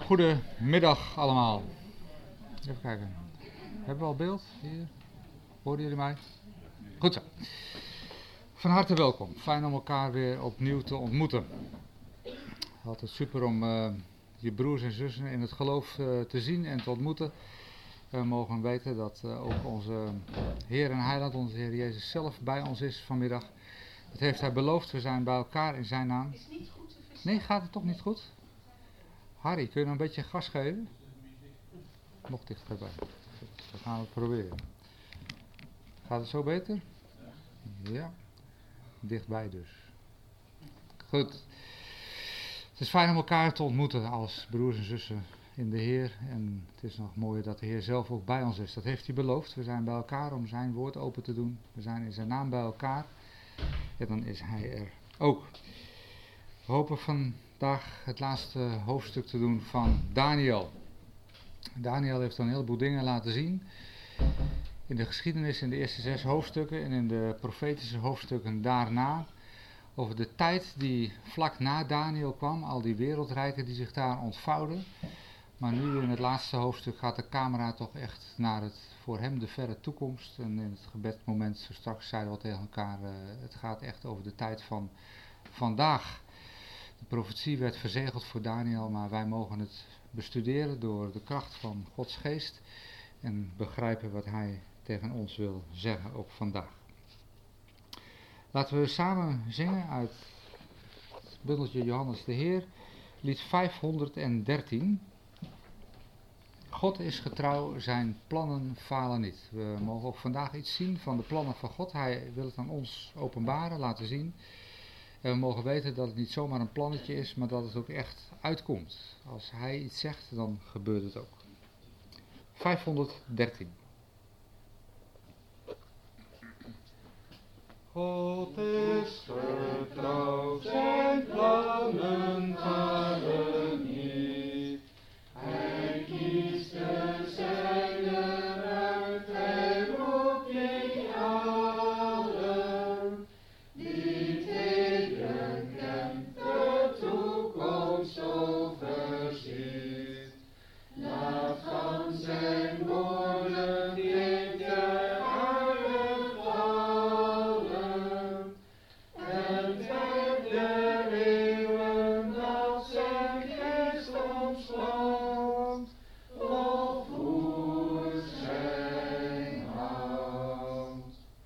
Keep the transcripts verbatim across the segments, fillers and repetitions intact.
Goedemiddag allemaal. Even kijken. Hebben we al beeld hier? Hoorden jullie mij? Goed zo. Van harte welkom. Fijn om elkaar weer opnieuw te ontmoeten. Altijd super om uh, je broers en zussen in het geloof uh, te zien en te ontmoeten. We mogen weten dat uh, ook onze Heer en Heiland, onze Heer Jezus zelf bij ons is vanmiddag. Dat heeft Hij beloofd. We zijn bij elkaar in Zijn naam. Is niet goed te verstaan. Nee, gaat het toch niet goed? Harry, kun je nog een beetje gas geven? Nog dichterbij. Dan gaan we het proberen. Gaat het zo beter? Ja. Dichtbij dus. Goed. Het is fijn om elkaar te ontmoeten als broers en zussen in de Heer. En het is nog mooier dat de Heer zelf ook bij ons is. Dat heeft Hij beloofd. We zijn bij elkaar om Zijn woord open te doen. We zijn in Zijn naam bij elkaar. En dan is Hij er ook. We hopen vandaag het laatste hoofdstuk te doen van Daniel. Daniel heeft een heleboel dingen laten zien. In de geschiedenis in de eerste zes hoofdstukken en in de profetische hoofdstukken daarna. Over de tijd die vlak na Daniel kwam, al die wereldrijken die zich daar ontvouwden. Maar nu in het laatste hoofdstuk gaat de camera toch echt naar het voor hem de verre toekomst. En in het gebedmoment zo straks zeiden we tegen elkaar, uh, het gaat echt over de tijd van vandaag. De profetie werd verzegeld voor Daniel, maar wij mogen het bestuderen door de kracht van Gods geest. En begrijpen wat Hij tegen ons wil zeggen, ook vandaag. Laten we samen zingen uit het bundeltje Johannes de Heer, lied vijfhonderddertien. God is getrouw, Zijn plannen falen niet. We mogen ook vandaag iets zien van de plannen van God. Hij wil het aan ons openbaren, laten zien. En we mogen weten dat het niet zomaar een plannetje is, maar dat het ook echt uitkomt. Als Hij iets zegt, dan gebeurt het ook. vijfhonderddertien. God is getrouw, Zijn plannen falen niet. Hij kiest de zijnen uit, Hij roept die allen, die tegen hem de toekomst overziet. Laat van Zijn woorden geen ter aarde vallen, en trek de eeuwen dat Zijn geest ontspant, of voert Zijn hand.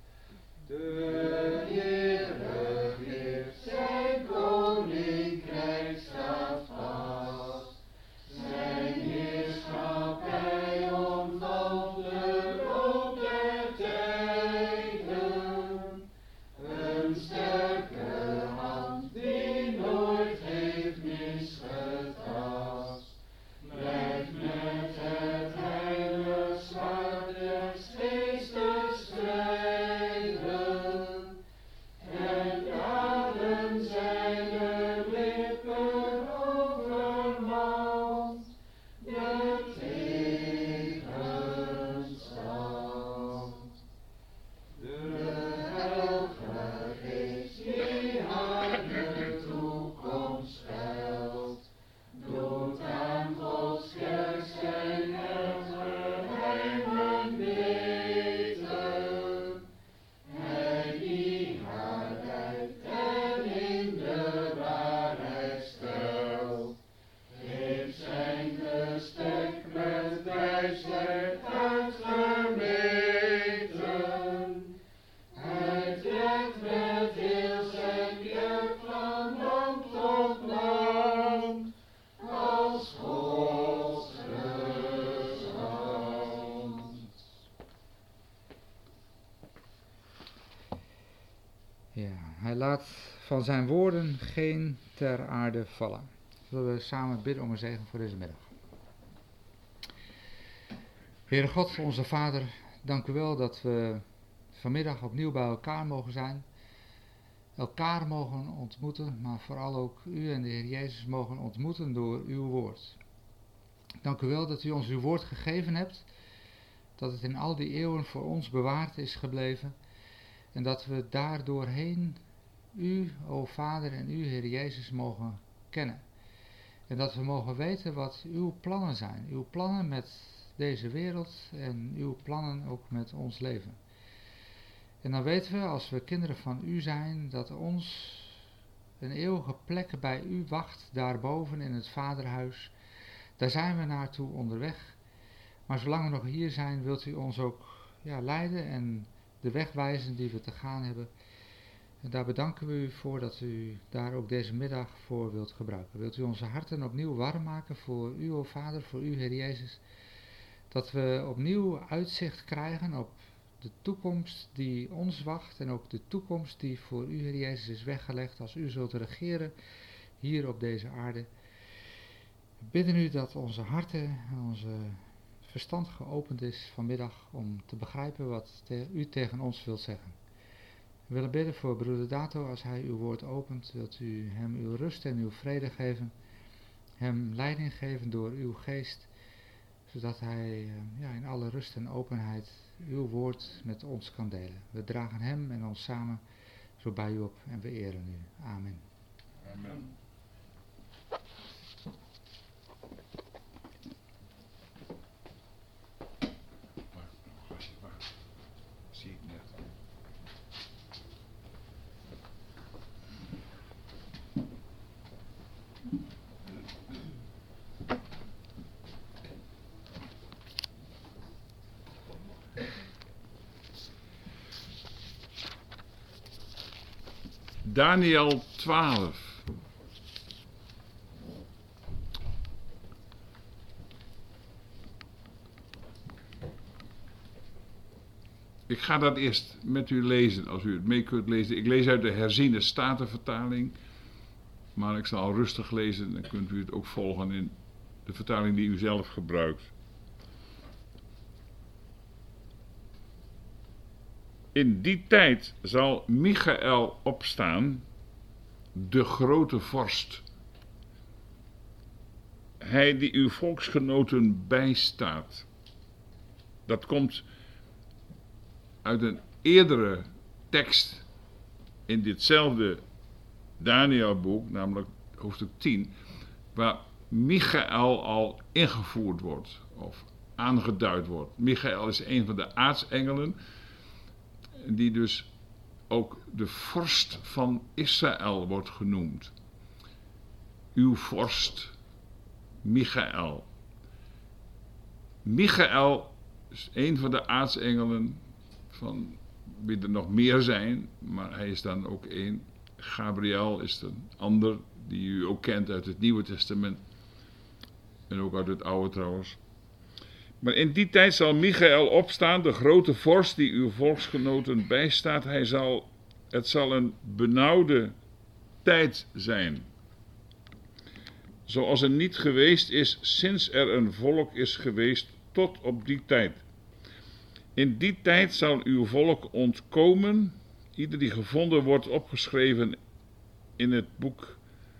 De Heere geeft Zijn koninkrijk staat vast, Zijn heerschappij omvalt de loop der tijden. Een sterke hand die nooit heeft misgetast, blijft met het heilige zwaard des geestes strijden, en daden zijner lippen overmand de tegenstand. De Heilige Geest die haar de toekomst stelt, doet aan Gods kerk Zijn geheimen weten. Hij die haar leidt en in de waarheid stelt, heeft Zijn bestek met wijsheid uitgemeten. Hij trekt met heel Zijn kerk van land tot land, als Gods gezant. Ja, Hij laat van Zijn woorden geen ter aarde vallen. Zullen we samen bidden om een zegen voor deze middag. Heere God, onze Vader, dank u wel dat we vanmiddag opnieuw bij elkaar mogen zijn. Elkaar mogen ontmoeten, maar vooral ook u en de Heer Jezus mogen ontmoeten door uw woord. Dank u wel dat u ons uw woord gegeven hebt, dat het in al die eeuwen voor ons bewaard is gebleven en dat we daardoorheen u, o Vader, en u, Heer Jezus, mogen kennen. En dat we mogen weten wat uw plannen zijn. Uw plannen met deze wereld en uw plannen ook met ons leven. En dan weten we, als we kinderen van u zijn, dat ons een eeuwige plek bij u wacht, daarboven in het Vaderhuis. Daar zijn we naartoe onderweg. Maar zolang we nog hier zijn, wilt u ons ook ja, leiden en de weg wijzen die we te gaan hebben. En daar bedanken we u voor dat u daar ook deze middag voor wilt gebruiken. Wilt u onze harten opnieuw warm maken voor u, o Vader, voor u, Heer Jezus. Dat we opnieuw uitzicht krijgen op de toekomst die ons wacht en ook de toekomst die voor u, Heer Jezus, is weggelegd als u zult regeren hier op deze aarde. We bidden u dat onze harten en onze verstand geopend is vanmiddag om te begrijpen wat te, u tegen ons wilt zeggen. We willen bidden voor broeder Dato, als hij uw woord opent, wilt u hem uw rust en uw vrede geven, hem leiding geven door uw geest, zodat hij ja, in alle rust en openheid uw woord met ons kan delen. We dragen hem en ons samen zo bij u op en we eren u. Amen. Amen. Zie ik net. Daniel twaalf. Ik ga dat eerst met u lezen, als u het mee kunt lezen. Ik lees uit de herziene statenvertaling, maar ik zal rustig lezen, dan kunt u het ook volgen in de vertaling die u zelf gebruikt. In die tijd zal Michael opstaan, de grote vorst. Hij die uw volksgenoten bijstaat. Dat komt uit een eerdere tekst in ditzelfde Danielboek, namelijk hoofdstuk tien, waar Michael al ingevoerd wordt, of aangeduid wordt. Michael is een van de aartsengelen, die dus ook de vorst van Israël wordt genoemd. Uw vorst, Michael. Michael is een van de aartsengelen, van wie er nog meer zijn, maar hij is dan ook één. Gabriel is een ander, die u ook kent uit het Nieuwe Testament. En ook uit het Oude trouwens. Maar in die tijd zal Michael opstaan, de grote vorst die uw volksgenoten bijstaat. Hij zal, het zal een benauwde tijd zijn. Zoals er niet geweest is sinds er een volk is geweest tot op die tijd. In die tijd zal uw volk ontkomen, ieder die gevonden wordt opgeschreven in het boek.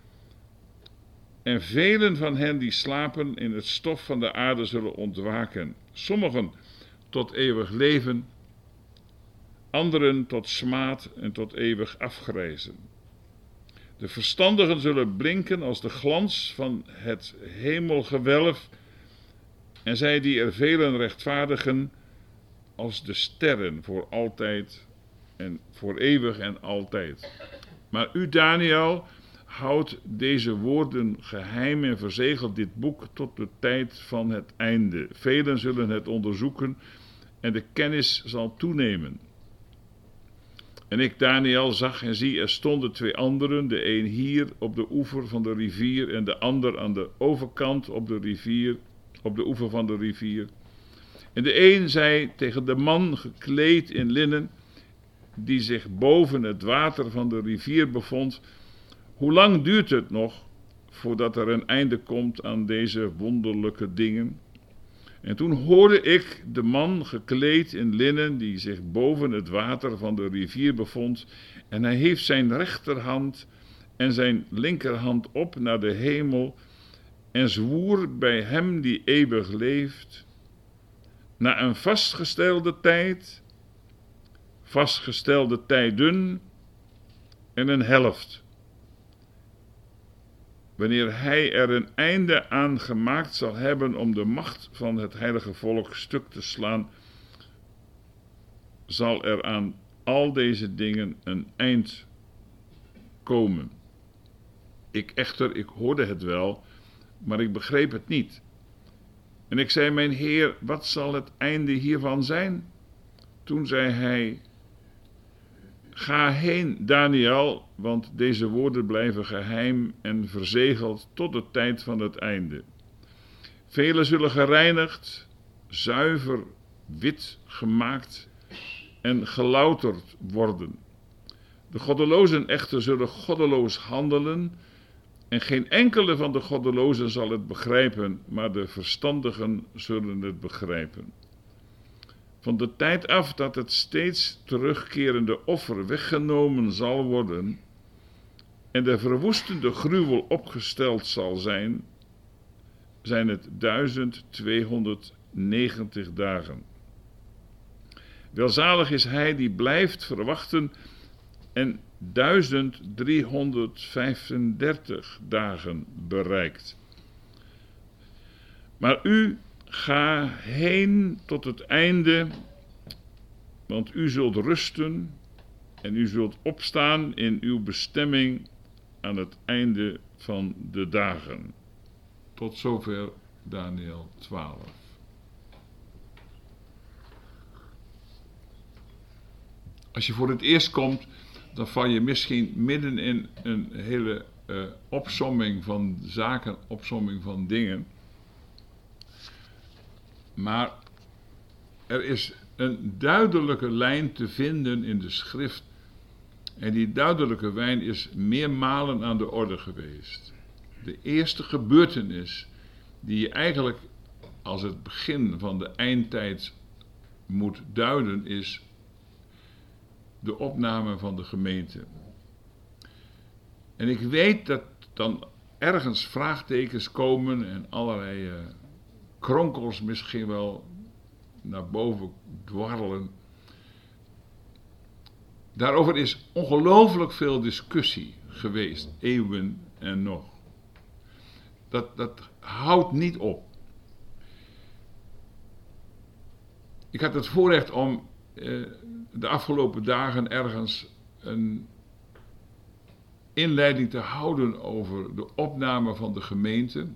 En velen van hen die slapen in het stof van de aarde zullen ontwaken. Sommigen tot eeuwig leven, anderen tot smaad en tot eeuwig afgrijzen. De verstandigen zullen blinken als de glans van het hemelgewelf, en zij die er velen rechtvaardigen als de sterren voor altijd en voor eeuwig en altijd. Maar u, Daniel, houdt deze woorden geheim en verzegelt dit boek tot de tijd van het einde. Velen zullen het onderzoeken en de kennis zal toenemen. En ik, Daniel, zag en zie, er stonden twee anderen, de een hier op de oever van de rivier en de ander aan de overkant op de rivier, op de oever van de rivier. En de een zei tegen de man gekleed in linnen, die zich boven het water van de rivier bevond: hoe lang duurt het nog voordat er een einde komt aan deze wonderlijke dingen? En toen hoorde ik de man gekleed in linnen, die zich boven het water van de rivier bevond, en hij heeft zijn rechterhand en zijn linkerhand op naar de hemel en zwoer bij hem die eeuwig leeft, na een vastgestelde tijd, vastgestelde tijden en een helft. wanneer hij er een einde aan gemaakt zal hebben om de macht van het heilige volk stuk te slaan, zal er aan al deze dingen een eind komen. Ik echter, ik hoorde het wel, maar ik begreep het niet. En ik zei, mijn Heer, wat zal het einde hiervan zijn? Toen zei hij, ga heen, Daniel, want deze woorden blijven geheim en verzegeld tot de tijd van het einde. Velen zullen gereinigd, zuiver, wit gemaakt en gelouterd worden. De goddelozen echter zullen goddeloos handelen, en geen enkele van de goddelozen zal het begrijpen, maar de verstandigen zullen het begrijpen. Van de tijd af dat het steeds terugkerende offer weggenomen zal worden en de verwoestende gruwel opgesteld zal zijn, zijn het duizend tweehonderdnegentig dagen. Welzalig is hij die blijft verwachten en duizend driehonderdvijfendertig dagen bereikt. Maar u ga heen tot het einde, want u zult rusten en u zult opstaan in uw bestemming aan het einde van de dagen. Tot zover Daniel twaalf. Als je voor het eerst komt, dan val je misschien midden in een hele uh, opsomming van zaken, opsomming van dingen. Maar er is een duidelijke lijn te vinden in de schrift. En die duidelijke lijn is meermalen aan de orde geweest. De eerste gebeurtenis die je eigenlijk als het begin van de eindtijd moet duiden is de opname van de gemeente. En ik weet dat dan ergens vraagtekens komen en allerlei uh, kronkels misschien wel naar boven dwarrelen. Daarover is ongelooflijk veel discussie geweest, eeuwen en nog. Dat, dat houdt niet op. Ik had het voorrecht om uh, de afgelopen dagen ergens een inleiding te houden over de opname van de gemeente.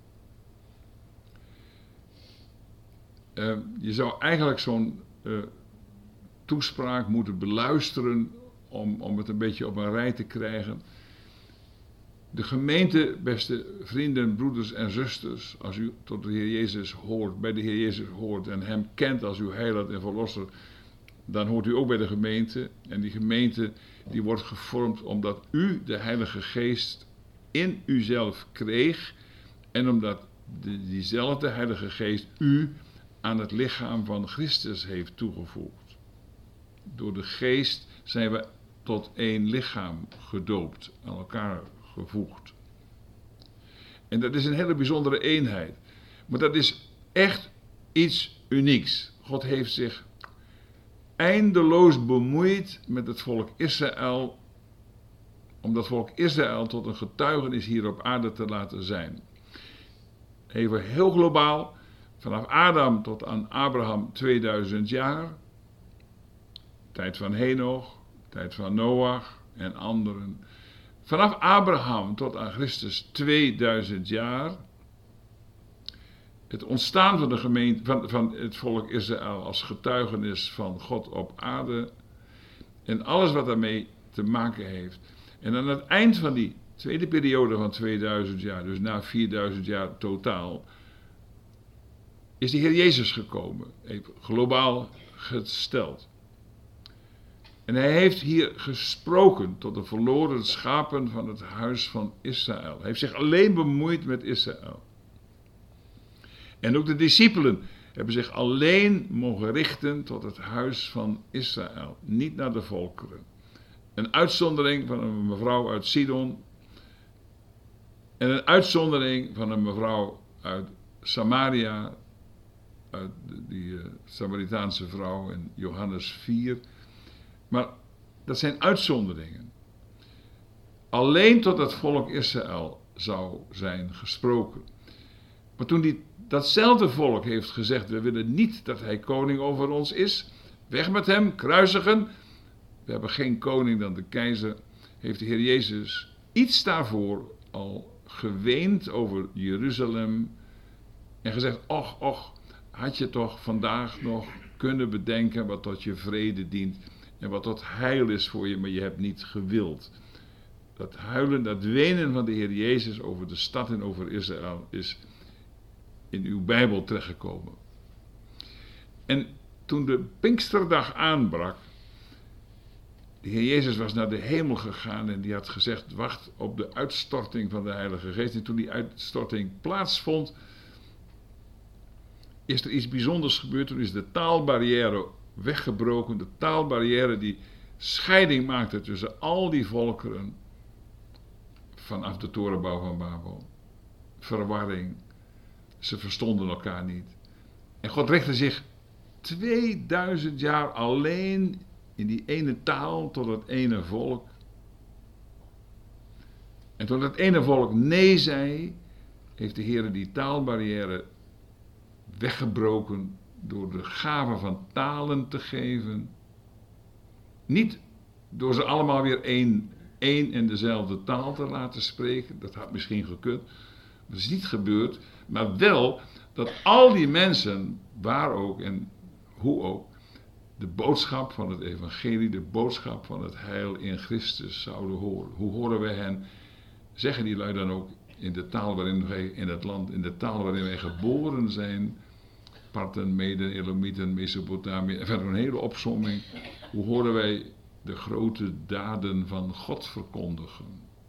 Uh, je zou eigenlijk zo'n uh, toespraak moeten beluisteren om, om het een beetje op een rij te krijgen. De gemeente, beste vrienden, broeders en zusters, als u tot de Heer Jezus hoort, bij de Heer Jezus hoort en hem kent als uw heiland en verlosser, dan hoort u ook bij de gemeente. En die gemeente die wordt gevormd omdat u de Heilige Geest in uzelf kreeg en omdat de, diezelfde Heilige Geest u aan het lichaam van Christus heeft toegevoegd. Door de Geest zijn we tot één lichaam gedoopt, aan elkaar gevoegd. En dat is een hele bijzondere eenheid. Maar dat is echt iets unieks. God heeft zich eindeloos bemoeid met het volk Israël, om dat volk Israël tot een getuigenis hier op aarde te laten zijn. Even heel globaal, vanaf Adam tot aan Abraham tweeduizend jaar, tijd van Henoch, tijd van Noach en anderen. Vanaf Abraham tot aan Christus tweeduizend jaar. Het ontstaan van, de gemeente, van, van het volk Israël als getuigenis van God op aarde. En alles wat daarmee te maken heeft. En aan het eind van die tweede periode van tweeduizend jaar, dus na vierduizend jaar totaal, is de Heer Jezus gekomen. Even globaal gesteld. En hij heeft hier gesproken tot de verloren schapen van het huis van Israël. Hij heeft zich alleen bemoeid met Israël. En ook de discipelen hebben zich alleen mogen richten tot het huis van Israël. Niet naar de volkeren. Een uitzondering van een mevrouw uit Sidon. En een uitzondering van een mevrouw uit Samaria. Uit die uh, Samaritaanse vrouw in Johannes vier. Maar dat zijn uitzonderingen. Alleen tot het volk Israël zou zijn gesproken. Maar toen die, datzelfde volk heeft gezegd, we willen niet dat hij koning over ons is, weg met hem, kruisigen, we hebben geen koning dan de keizer, heeft de Heer Jezus iets daarvoor al geweend over Jeruzalem en gezegd, och, och, had je toch vandaag nog kunnen bedenken wat tot je vrede dient en wat tot heil is voor je, maar je hebt niet gewild. Dat huilen, dat wenen van de Heer Jezus over de stad en over Israël is in uw Bijbel terechtgekomen. En toen de Pinksterdag aanbrak, de Heer Jezus was naar de hemel gegaan en die had gezegd, wacht op de uitstorting van de Heilige Geest. En toen die uitstorting plaatsvond, is er iets bijzonders gebeurd. Toen is de taalbarrière weggebroken. De taalbarrière die scheiding maakte tussen al die volkeren vanaf de torenbouw van Babel. Verwarring. Ze verstonden elkaar niet. En God richtte zich tweeduizend jaar alleen in die ene taal tot het ene volk. En toen het ene volk nee zei, heeft de Heer die taalbarrière weggebroken door de gave van talen te geven. Niet door ze allemaal weer één, één en dezelfde taal te laten spreken. Dat had misschien gekund. Dat is niet gebeurd. Maar wel dat al die mensen, waar ook en hoe ook, de boodschap van het evangelie, de boodschap van het heil in Christus zouden horen. Hoe horen wij hen? Zeggen die lui dan ook in de taal waarin wij in het land, in de taal waarin wij geboren zijn, Parten, Meden, Elamieten, Mesopotamië, en verder een hele opsomming. Hoe horen wij de grote daden van God verkondigen?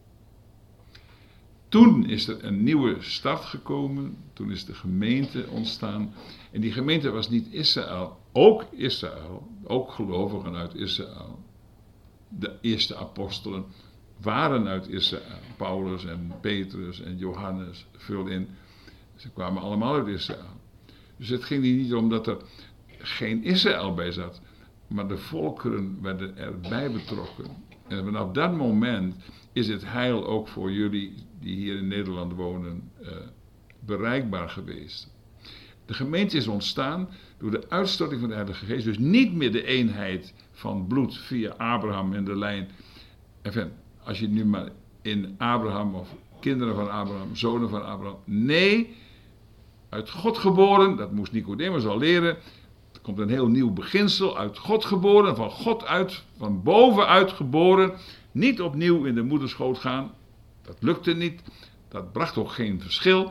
Toen is er een nieuwe start gekomen, toen is de gemeente ontstaan. En die gemeente was niet Israël, ook Israël, ook gelovigen uit Israël. De eerste apostelen waren uit Israël, Paulus en Petrus en Johannes, vul in. Ze kwamen allemaal uit Israël. Dus het ging hier niet om dat er geen Israël bij zat, maar de volkeren werden erbij betrokken. En vanaf dat moment is het heil ook voor jullie die hier in Nederland wonen uh, bereikbaar geweest. De gemeente is ontstaan door de uitstorting van de Heilige Geest. Dus niet meer de eenheid van bloed via Abraham en de lijn. Enfin, als je nu maar in Abraham of kinderen van Abraham, zonen van Abraham. Nee, uit God geboren, dat moest Nicodemus al leren. Er komt een heel nieuw beginsel, uit God geboren, van God uit, van bovenuit geboren. Niet opnieuw in de moederschoot gaan, dat lukte niet. Dat bracht ook geen verschil.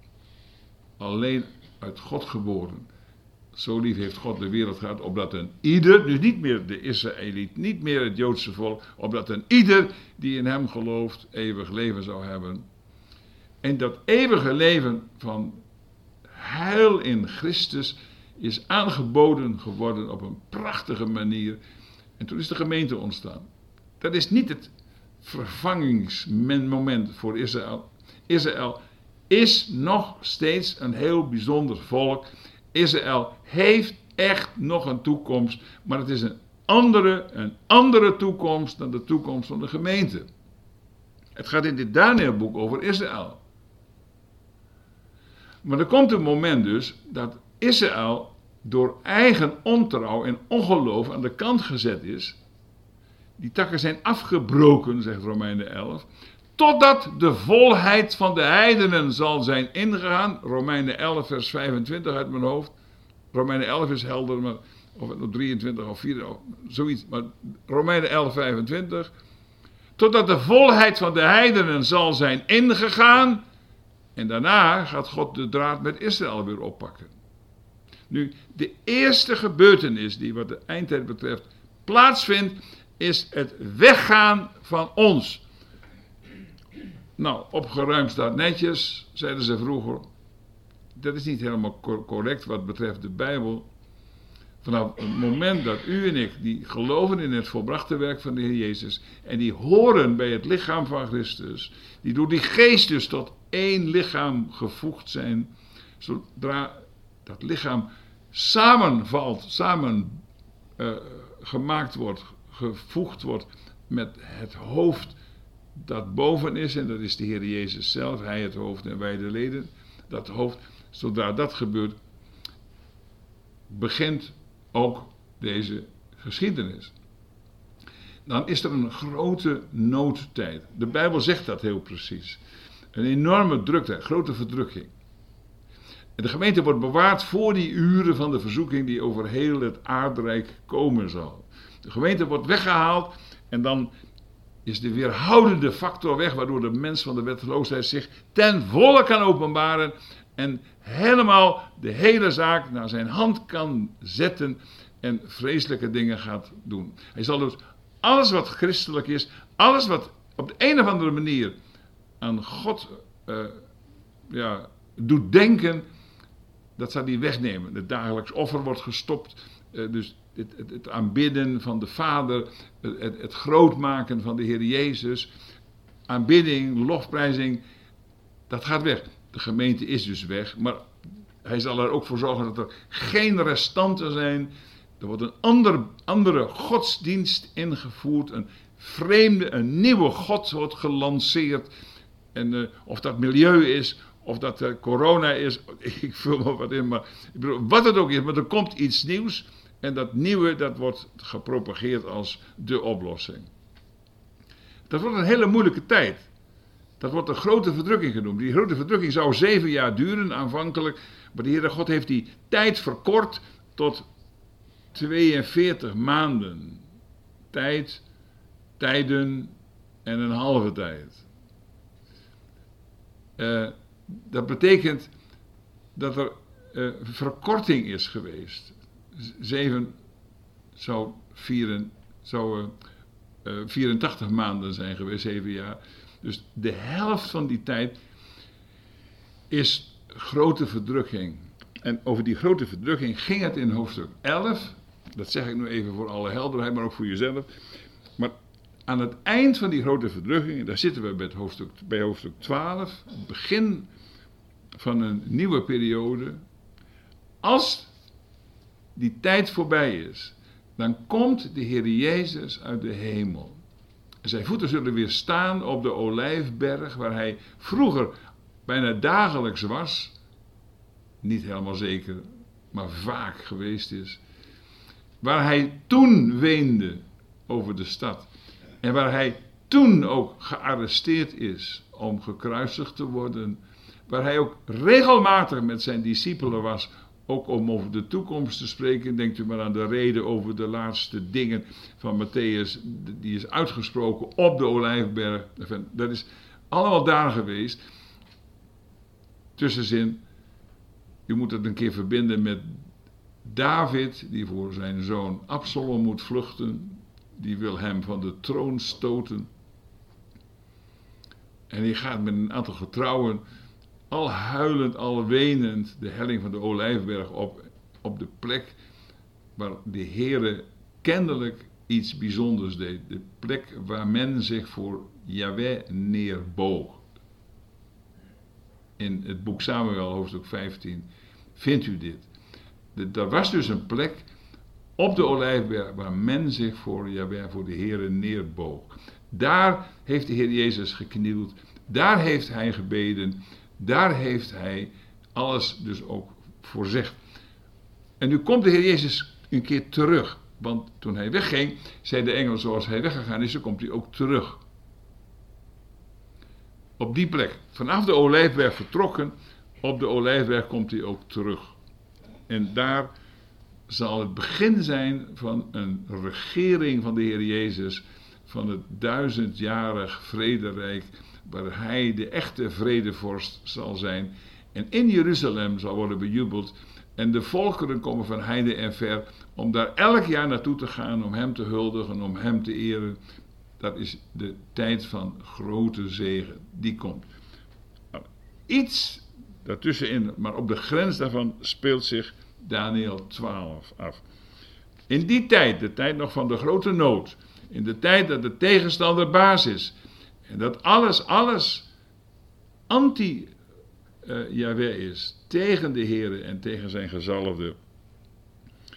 Alleen uit God geboren. Zo lief heeft God de wereld gehad, opdat een ieder, dus niet meer de Israëliet, niet meer het Joodse volk, opdat een ieder die in hem gelooft eeuwig leven zou hebben. En dat eeuwige leven van heil in Christus is aangeboden geworden op een prachtige manier. En toen is de gemeente ontstaan. Dat is niet het vervangingsmoment voor Israël. Israël is nog steeds een heel bijzonder volk. Israël heeft echt nog een toekomst, maar het is een andere, een andere toekomst dan de toekomst van de gemeente. Het gaat in dit Daniëlboek over Israël. Maar er komt een moment dus dat Israël door eigen ontrouw en ongeloof aan de kant gezet is. Die takken zijn afgebroken, zegt Romeinen elf, totdat de volheid van de heidenen zal zijn ingegaan. Romeinen elf vers vijfentwintig uit mijn hoofd. Romeinen elf is helder, maar of het nog drieëntwintig of vierentwintig, zoiets. Maar Romeinen elf vijfentwintig. Totdat de volheid van de heidenen zal zijn ingegaan. En daarna gaat God de draad met Israël weer oppakken. Nu, de eerste gebeurtenis die wat de eindtijd betreft plaatsvindt, is het weggaan van ons. Nou, opgeruimd staat netjes, zeiden ze vroeger. Dat is niet helemaal correct wat betreft de Bijbel. Vanaf het moment dat u en ik, die geloven in het volbrachte werk van de Heer Jezus, en die horen bij het lichaam van Christus, die door die geest dus tot één lichaam gevoegd zijn, zodra dat lichaam samenvalt, samen uh, gemaakt wordt, gevoegd wordt met het hoofd, dat boven is, en dat is de Heer Jezus zelf, hij het hoofd en wij de leden, dat hoofd, zodra dat gebeurt, begint ook deze geschiedenis. Dan is er een grote noodtijd. De Bijbel zegt dat heel precies. Een enorme drukte, grote verdrukking. En de gemeente wordt bewaard voor die uren van de verzoeking die over heel het aardrijk komen zal. De gemeente wordt weggehaald en dan is de weerhoudende factor weg, waardoor de mens van de wetteloosheid zich ten volle kan openbaren en helemaal de hele zaak naar zijn hand kan zetten en vreselijke dingen gaat doen. Hij zal dus alles wat christelijk is, alles wat op de een of andere manier aan God uh, ja, doet denken, dat zal hij wegnemen. Het dagelijks offer wordt gestopt, uh, dus het, het, het aanbidden van de Vader, het, het grootmaken van de Heer Jezus, aanbidding, lofprijzing, dat gaat weg. De gemeente is dus weg, maar hij zal er ook voor zorgen dat er geen restanten zijn. Er wordt een ander, andere godsdienst ingevoerd, een vreemde, een nieuwe God wordt gelanceerd. En uh, of dat milieu is, of dat uh, corona is, ik vul maar wat in, maar ik bedoel, wat het ook is, maar er komt iets nieuws. En dat nieuwe, dat wordt gepropageerd als de oplossing. Dat wordt een hele moeilijke tijd. Dat wordt een grote verdrukking genoemd. Die grote verdrukking zou zeven jaar duren aanvankelijk, maar de Heere God heeft die tijd verkort tot tweeënveertig maanden. Tijd, tijden en een halve tijd. Uh, dat betekent dat er uh, verkorting is geweest. Zeven zou, vieren, zou uh, uh, vierentachtig maanden zijn geweest, zeven jaar. Dus de helft van die tijd is grote verdrukking. En over die grote verdrukking ging het in hoofdstuk elf. Dat zeg ik nu even voor alle helderheid, maar ook voor jezelf. Maar aan het eind van die grote verdrukking, daar zitten we bij hoofdstuk, bij hoofdstuk twaalf, het begin van een nieuwe periode. Als die tijd voorbij is, dan komt de Heer Jezus uit de hemel. Zijn voeten zullen weer staan op de Olijfberg, waar hij vroeger bijna dagelijks was. Niet helemaal zeker, maar vaak geweest is. Waar hij toen weende over de stad. En waar hij toen ook gearresteerd is om gekruisigd te worden. Waar hij ook regelmatig met zijn discipelen was, ook om over de toekomst te spreken. Denkt u maar aan de reden over de laatste dingen van Matthäus, die is uitgesproken op de Olijfberg. Dat is allemaal daar geweest. Tussenzin, u moet het een keer verbinden met David, die voor zijn zoon Absalom moet vluchten. Die wil hem van de troon stoten. En die gaat met een aantal getrouwen, al huilend, al wenend, de helling van de Olijfberg op, op de plek waar de Heere kennelijk iets bijzonders deed. De plek waar men zich voor Jahweh neerboog. In het boek Samuel, hoofdstuk vijftien, vindt u dit. Er was dus een plek op de Olijfberg waar men zich voor Jahweh, voor de Heere neerboog. Daar heeft de Heer Jezus geknield, daar heeft hij gebeden, daar heeft hij alles dus ook voorzegd. En nu komt de Heer Jezus een keer terug, want toen hij wegging, zei de engel, zoals hij weggegaan is, dan komt hij ook terug. Op die plek, vanaf de Olijfberg vertrokken, op de Olijfberg komt hij ook terug. En daar zal het begin zijn van een regering van de Heer Jezus, van het duizendjarig vrederijk, waar hij de echte vredevorst zal zijn. En in Jeruzalem zal worden bejubeld. En de volkeren komen van heinde en ver om daar elk jaar naartoe te gaan, om hem te huldigen, om hem te eren. Dat is de tijd van grote zegen, die komt. Iets daartussenin, maar op de grens daarvan speelt zich Daniël twaalf af. In die tijd, de tijd nog van de grote nood, in de tijd dat de tegenstander baas is, en dat alles, alles anti-Jahweh uh, is, tegen de Heere en tegen zijn gezalfde,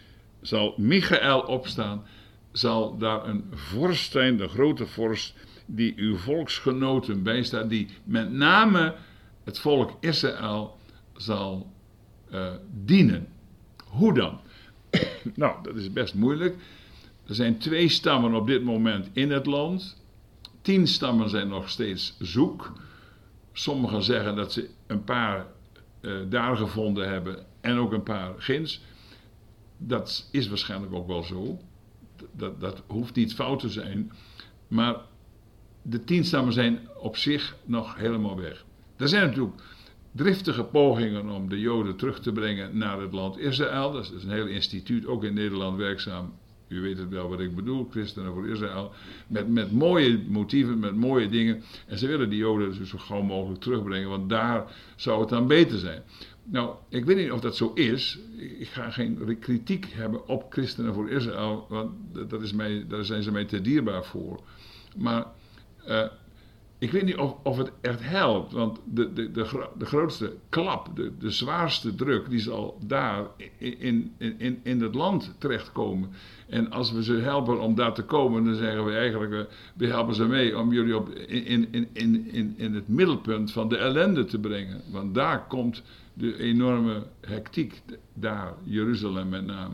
zal Michael opstaan, zal daar een vorst zijn, de grote vorst, die uw volksgenoten bijstaat, die met name het volk Israël zal uh, dienen. Hoe dan? Nou, dat is best moeilijk. Er zijn twee stammen op dit moment in het land. Tien stammen zijn nog steeds zoek. Sommigen zeggen dat ze een paar uh, daar gevonden hebben en ook een paar ginds. Dat is waarschijnlijk ook wel zo. Dat, dat hoeft niet fout te zijn. Maar de tien stammen zijn op zich nog helemaal weg. Er zijn natuurlijk driftige pogingen om de Joden terug te brengen naar het land Israël. Dat is een heel instituut, ook in Nederland werkzaam. U weet het wel wat ik bedoel, Christenen voor Israël. Met, met mooie motieven, met mooie dingen. En ze willen die Joden dus zo gauw mogelijk terugbrengen, want daar zou het dan beter zijn. Nou, ik weet niet of dat zo is. Ik ga geen kritiek hebben op Christenen voor Israël, want dat is mij, daar zijn ze mij te dierbaar voor. Maar uh, ik weet niet of, of het echt helpt, want de, de, de, de grootste klap, de, de zwaarste druk, die zal daar in, in, in, in het land terechtkomen. En als we ze helpen om daar te komen, dan zeggen we eigenlijk, we helpen ze mee om jullie op, in, in, in, in, in het middelpunt van de ellende te brengen. Want daar komt de enorme hectiek, daar, Jeruzalem met name.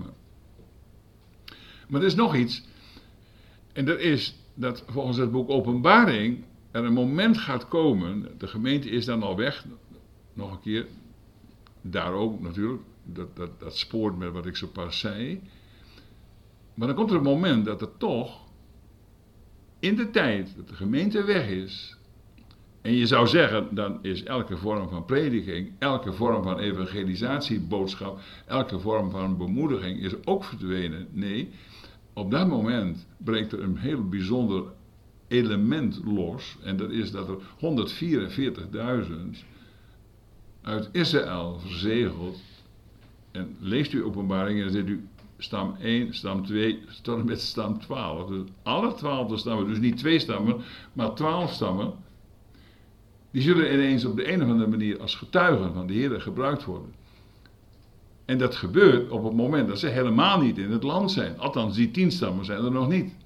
Maar er is nog iets, en dat is dat volgens het boek Openbaring er een moment gaat komen, de gemeente is dan al weg, nog een keer, daar ook natuurlijk, dat, dat, dat spoort met wat ik zo pas zei. Maar dan komt er een moment dat er toch, in de tijd dat de gemeente weg is, en je zou zeggen, dan is elke vorm van prediking, elke vorm van evangelisatieboodschap, elke vorm van bemoediging is ook verdwenen. Nee, op dat moment breekt er een heel bijzonder element los, en dat is dat er honderdvierenveertigduizend uit Israël verzegeld, en leest u Openbaring en dan zit u stam één, stam twee, tot en met stam twaalf. Dus alle twaalf stammen, dus niet twee stammen, maar twaalf stammen, die zullen ineens op de een of andere manier als getuigen van de Heer gebruikt worden. En dat gebeurt op het moment dat ze helemaal niet in het land zijn. Althans, die tien stammen zijn er nog niet.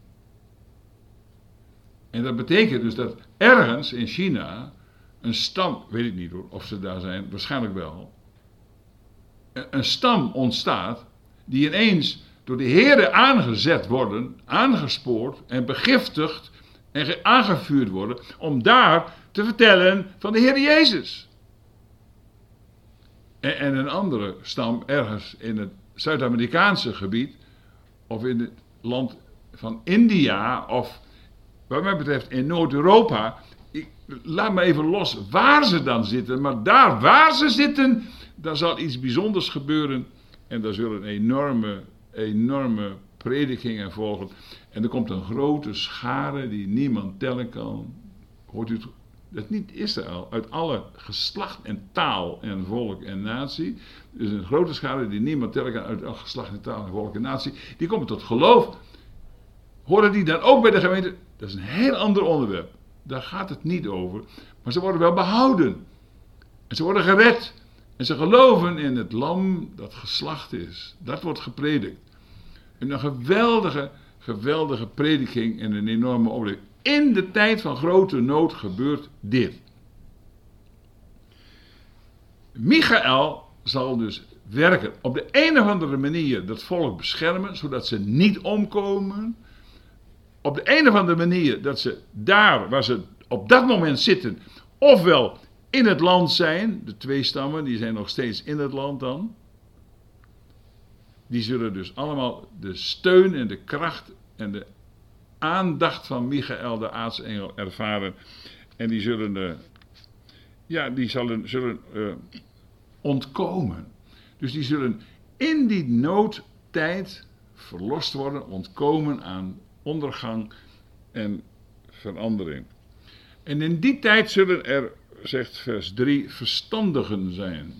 En dat betekent dus dat ergens in China een stam, weet ik niet hoor, of ze daar zijn, waarschijnlijk wel, een stam ontstaat die ineens door de Heere aangezet worden, aangespoord en begiftigd en aangevuurd worden om daar te vertellen van de Heer Jezus. En, en een andere stam ergens in het Zuid-Amerikaanse gebied of in het land van India of wat mij betreft in Noord-Europa, ik, laat me even los waar ze dan zitten, maar daar waar ze zitten, daar zal iets bijzonders gebeuren en daar zullen enorme, enorme predikingen volgen. En er komt een grote schare die niemand tellen kan. Hoort u het? Dat is niet Israël, uit alle geslacht en taal en volk en natie. Dus een grote schare die niemand tellen kan uit alle geslacht en taal en volk en natie. Die komen tot geloof. Horen die dan ook bij de gemeente? Dat is een heel ander onderwerp. Daar gaat het niet over. Maar ze worden wel behouden. En ze worden gered. En ze geloven in het lam dat geslacht is. Dat wordt gepredikt. En een geweldige, geweldige prediking en een enorme opleving. In de tijd van grote nood gebeurt dit. Michael zal dus werken op de een of andere manier dat volk beschermen, zodat ze niet omkomen. Op de een of andere manier dat ze daar waar ze op dat moment zitten, ofwel in het land zijn, de twee stammen, die zijn nog steeds in het land dan. Die zullen dus allemaal de steun en de kracht en de aandacht van Michael, de aartsengel, ervaren. En die zullen, uh, ja, die zullen, zullen uh, ontkomen. Dus die zullen in die noodtijd verlost worden, ontkomen aan ondergang en verandering. En in die tijd zullen er, zegt vers drie, verstandigen zijn.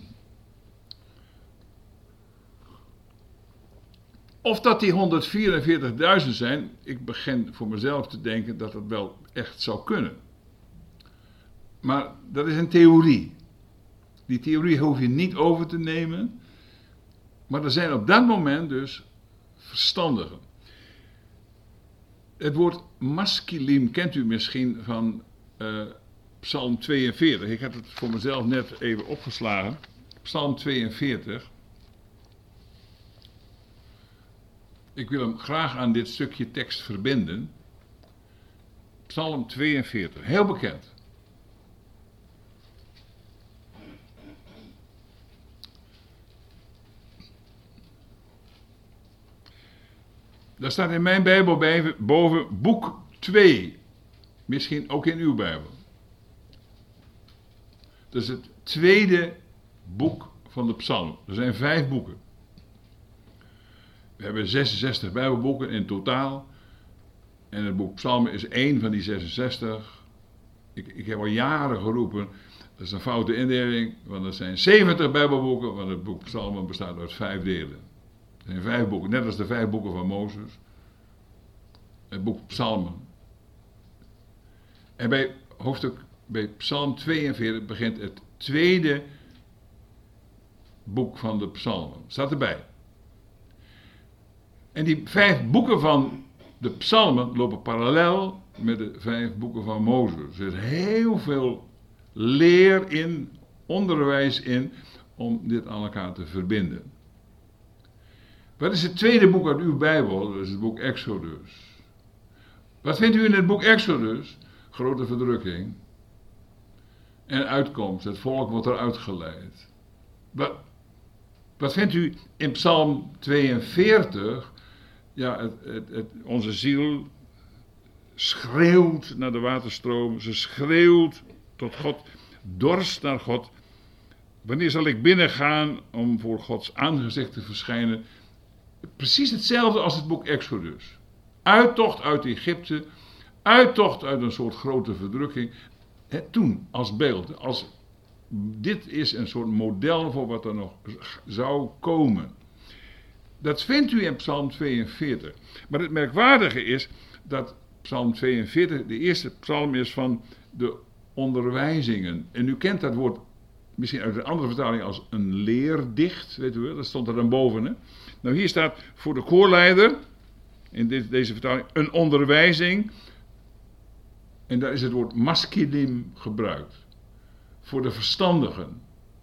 Of dat die honderdvierenveertigduizend zijn, ik begin voor mezelf te denken dat het wel echt zou kunnen. Maar dat is een theorie. Die theorie hoef je niet over te nemen. Maar er zijn op dat moment dus verstandigen. Het woord maskilim kent u misschien van uh, Psalm tweeënveertig. Ik heb het voor mezelf net even opgeslagen. Psalm tweeënveertig. Ik wil hem graag aan dit stukje tekst verbinden. Psalm tweeënveertig, heel bekend. Daar staat in mijn Bijbel bij, boven boek twee. Misschien ook in uw Bijbel. Dat is het tweede boek van de Psalm. Er zijn vijf boeken. We hebben zesenzestig Bijbelboeken in totaal. En het boek Psalmen is één van die zesenzestig. Ik, ik heb al jaren geroepen, dat is een foute indeling, want er zijn zeventig Bijbelboeken, want het boek Psalmen bestaat uit vijf delen. Er zijn vijf boeken, net als de vijf boeken van Mozes. Het boek Psalmen. En bij hoofdstuk, bij Psalm tweeënveertig begint het tweede boek van de Psalmen. Staat erbij. En die vijf boeken van de Psalmen lopen parallel met de vijf boeken van Mozes. Er zit heel veel leer in, onderwijs in, om dit aan elkaar te verbinden. Wat is het tweede boek uit uw Bijbel? Dat is het boek Exodus. Wat vindt u in het boek Exodus? Grote verdrukking. En uitkomst. Het volk wordt eruit geleid. Wat, wat vindt u in Psalm tweeënveertig? Ja, het, het, het, onze ziel schreeuwt naar de waterstroom. Ze schreeuwt tot God. Dorst naar God. Wanneer zal ik binnengaan om voor Gods aangezicht te verschijnen? Precies hetzelfde als het boek Exodus. Uittocht uit Egypte. Uittocht uit een soort grote verdrukking. He, toen als beeld. Als, dit is een soort model voor wat er nog zou komen. Dat vindt u in Psalm tweeënveertig. Maar het merkwaardige is dat Psalm tweeënveertig de eerste psalm is van de onderwijzingen. En u kent dat woord misschien uit een andere vertaling als een leerdicht. Weet u wel, dat stond er dan boven. Hè? Nou, hier staat voor de koorleider, in dit, deze vertaling, een onderwijzing. En daar is het woord maskilim gebruikt. Voor de verstandigen.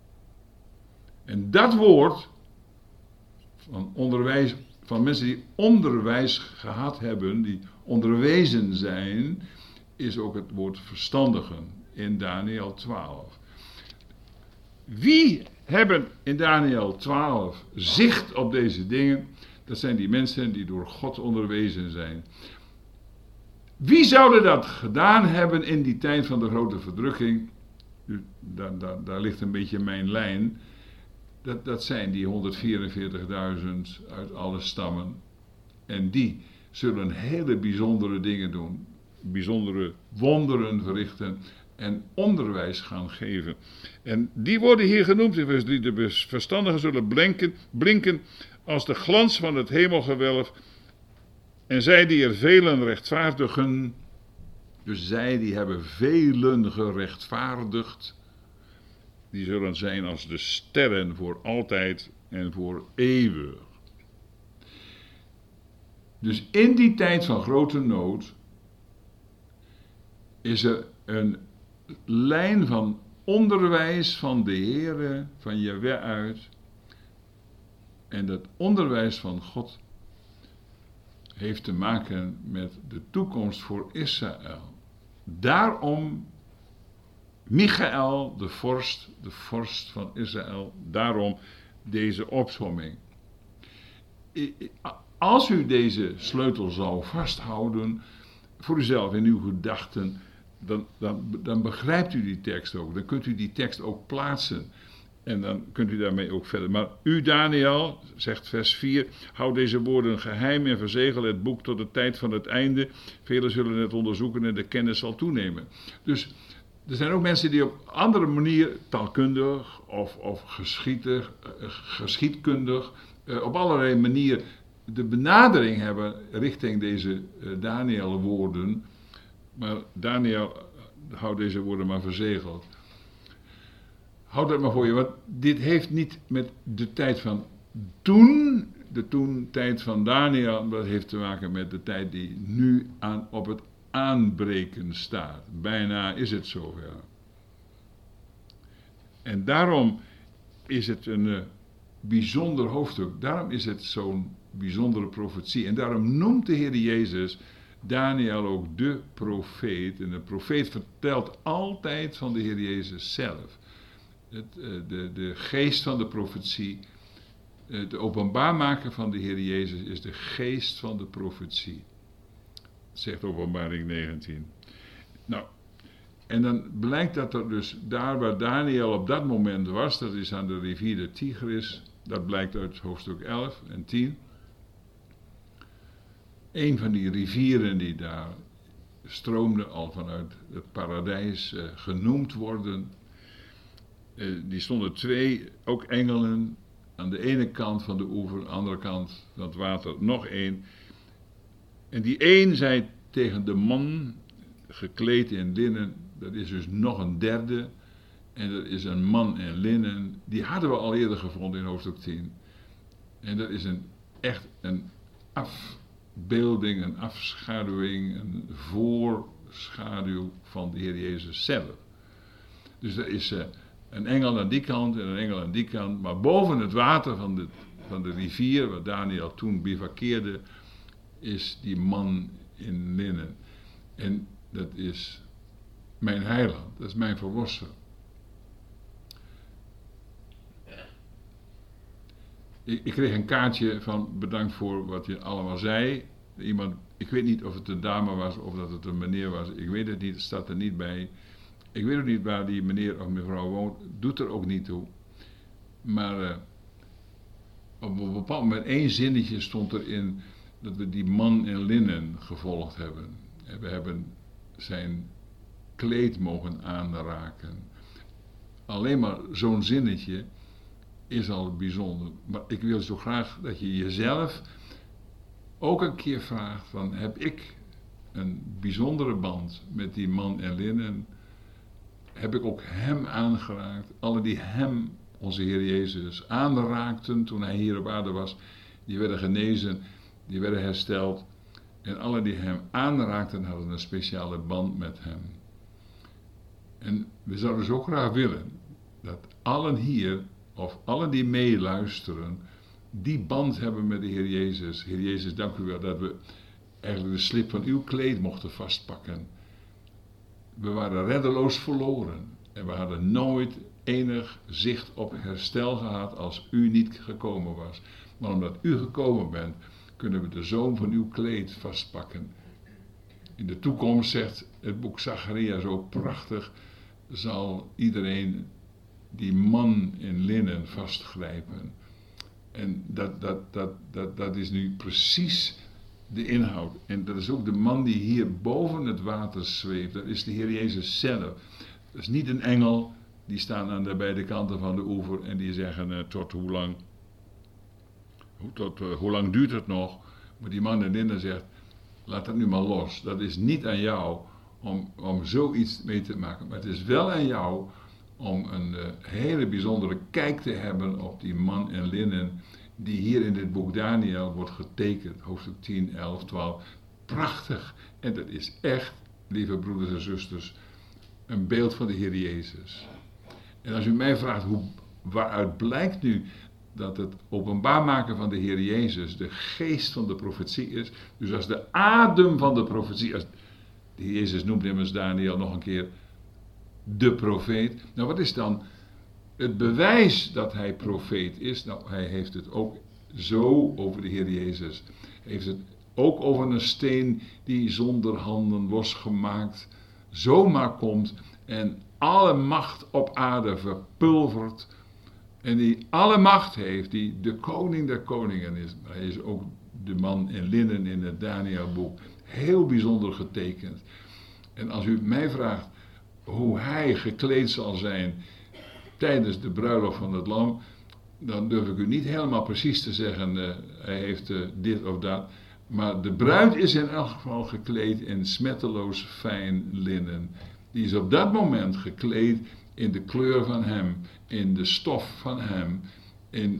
En dat woord van onderwijs, van mensen die onderwijs gehad hebben, die onderwezen zijn, is ook het woord verstandigen in Daniël twaalf. Wie hebben in Daniël twaalf zicht op deze dingen? Dat zijn die mensen die door God onderwezen zijn. Wie zouden dat gedaan hebben in die tijd van de grote verdrukking? Daar, daar, daar ligt een beetje mijn lijn. Dat, dat zijn die honderdvierenveertigduizend uit alle stammen. En die zullen hele bijzondere dingen doen. Bijzondere wonderen verrichten. En onderwijs gaan geven. En die worden hier genoemd in vers drie. De verstandigen zullen blinken, blinken als de glans van het hemelgewelf. En zij die er velen rechtvaardigen. Dus zij die hebben velen gerechtvaardigd. Die zullen zijn als de sterren voor altijd en voor eeuwig. Dus in die tijd van grote nood is er een lijn van onderwijs van de Heere, van Jahweh uit. En dat onderwijs van God heeft te maken met de toekomst voor Israël. Daarom Michael, de vorst, de vorst van Israël, daarom deze opsomming. Als u deze sleutel zou vasthouden, voor uzelf in uw gedachten, dan, dan, dan begrijpt u die tekst ook. Dan kunt u die tekst ook plaatsen. En dan kunt u daarmee ook verder. Maar u, Daniël, zegt vers vier, houd deze woorden geheim en verzegel het boek tot de tijd van het einde. Velen zullen het onderzoeken en de kennis zal toenemen. Dus er zijn ook mensen die op andere manier, taalkundig of, of geschietig, geschiedkundig, op allerlei manieren de benadering hebben richting deze Daniël-woorden. Maar Daniël, houd deze woorden maar verzegeld. Houd dat maar voor je, want dit heeft niet met de tijd van toen de toen tijd van Daniel, dat heeft te maken met de tijd die nu aan, op het aanbreken staat. Bijna is het zover. En daarom is het een uh, bijzonder hoofdstuk. Daarom is het zo'n bijzondere profetie. En daarom noemt de Heer Jezus Daniel ook de profeet. En de profeet vertelt altijd van de Heer Jezus zelf. Het, uh, de, de geest van de profetie, het openbaarmaken van de Heer Jezus is de geest van de profetie. Zegt Openbaring negentien. Nou, en dan blijkt dat er dus daar waar Daniel op dat moment was, dat is aan de rivier de Tigris, dat blijkt uit hoofdstuk elf en tien. Een van die rivieren die daar stroomde al vanuit het paradijs, eh, genoemd worden. Eh, die stonden twee, ook engelen, aan de ene kant van de oever, aan de andere kant van het water nog één. En die één zei tegen de man, gekleed in linnen, dat is dus nog een derde. En dat is een man in linnen, die hadden we al eerder gevonden in hoofdstuk tien. En dat is een, echt een afbeelding, een afschaduwing, een voorschaduw van de Heer Jezus zelf. Dus er is uh, een engel aan die kant en een engel aan die kant, maar boven het water van de, van de rivier, waar Daniel toen bivakkeerde, is die man in linnen. En dat is mijn heiland, dat is mijn verlosser. Ik, ik kreeg een kaartje van bedankt voor wat je allemaal zei. Iemand, ik weet niet of het een dame was of dat het een meneer was. Ik weet het niet, het staat er niet bij. Ik weet ook niet waar die meneer of mevrouw woont. Doet er ook niet toe. Maar uh, op een bepaald moment, één zinnetje stond erin dat we die man in linnen gevolgd hebben. En we hebben zijn kleed mogen aanraken. Alleen maar zo'n zinnetje is al bijzonder. Maar ik wil zo graag dat je jezelf ook een keer vraagt van, heb ik een bijzondere band met die man in linnen? Heb ik ook hem aangeraakt? Alle die hem, onze Heer Jezus, aanraakten toen hij hier op aarde was, die werden genezen, die werden hersteld. En alle die hem aanraakten hadden een speciale band met hem. En we zouden zo graag willen dat allen hier, of allen die meeluisteren, die band hebben met de Heer Jezus. Heer Jezus, dank u wel dat we eigenlijk de slip van uw kleed mochten vastpakken. We waren reddeloos verloren en we hadden nooit enig zicht op herstel gehad als u niet gekomen was. Maar omdat u gekomen bent, kunnen we de zoom van uw kleed vastpakken. In de toekomst, zegt het boek Zacharia zo prachtig, zal iedereen die man in linnen vastgrijpen. En dat, dat, dat, dat, dat is nu precies de inhoud. En dat is ook de man die hier boven het water zweeft. Dat is de Heer Jezus zelf. Dat is niet een engel, die staan aan de beide kanten van de oever en die zeggen uh, tot hoe lang, tot uh, hoe lang duurt het nog. Maar die man in linnen zegt, laat dat nu maar los. Dat is niet aan jou om, om zoiets mee te maken. Maar het is wel aan jou om een uh, hele bijzondere kijk te hebben op die man in linnen, die hier in dit boek Daniel wordt getekend, hoofdstuk tien, elf, twaalf. Prachtig. En dat is echt, lieve broeders en zusters, een beeld van de Heer Jezus. En als u mij vraagt, hoe, waaruit blijkt nu dat het openbaar maken van de Heer Jezus de geest van de profetie is, dus als de adem van de profetie, als de Heer Jezus noemt immers Daniel nog een keer de profeet. Nou, wat is dan het bewijs dat hij profeet is? Nou, hij heeft het ook zo over de Heer Jezus. Hij heeft het ook over een steen die zonder handen losgemaakt zomaar komt en alle macht op aarde verpulvert. En die alle macht heeft, die de koning der koningen is. Hij is ook de man in linnen in het Danielboek. Heel bijzonder getekend. En als u mij vraagt hoe hij gekleed zal zijn tijdens de bruiloft van het lam, dan durf ik u niet helemaal precies te zeggen, uh, hij heeft uh, dit of dat. Maar de bruid is in elk geval gekleed in smetteloos fijn linnen. Die is op dat moment gekleed in de kleur van hem, in de stof van hem, in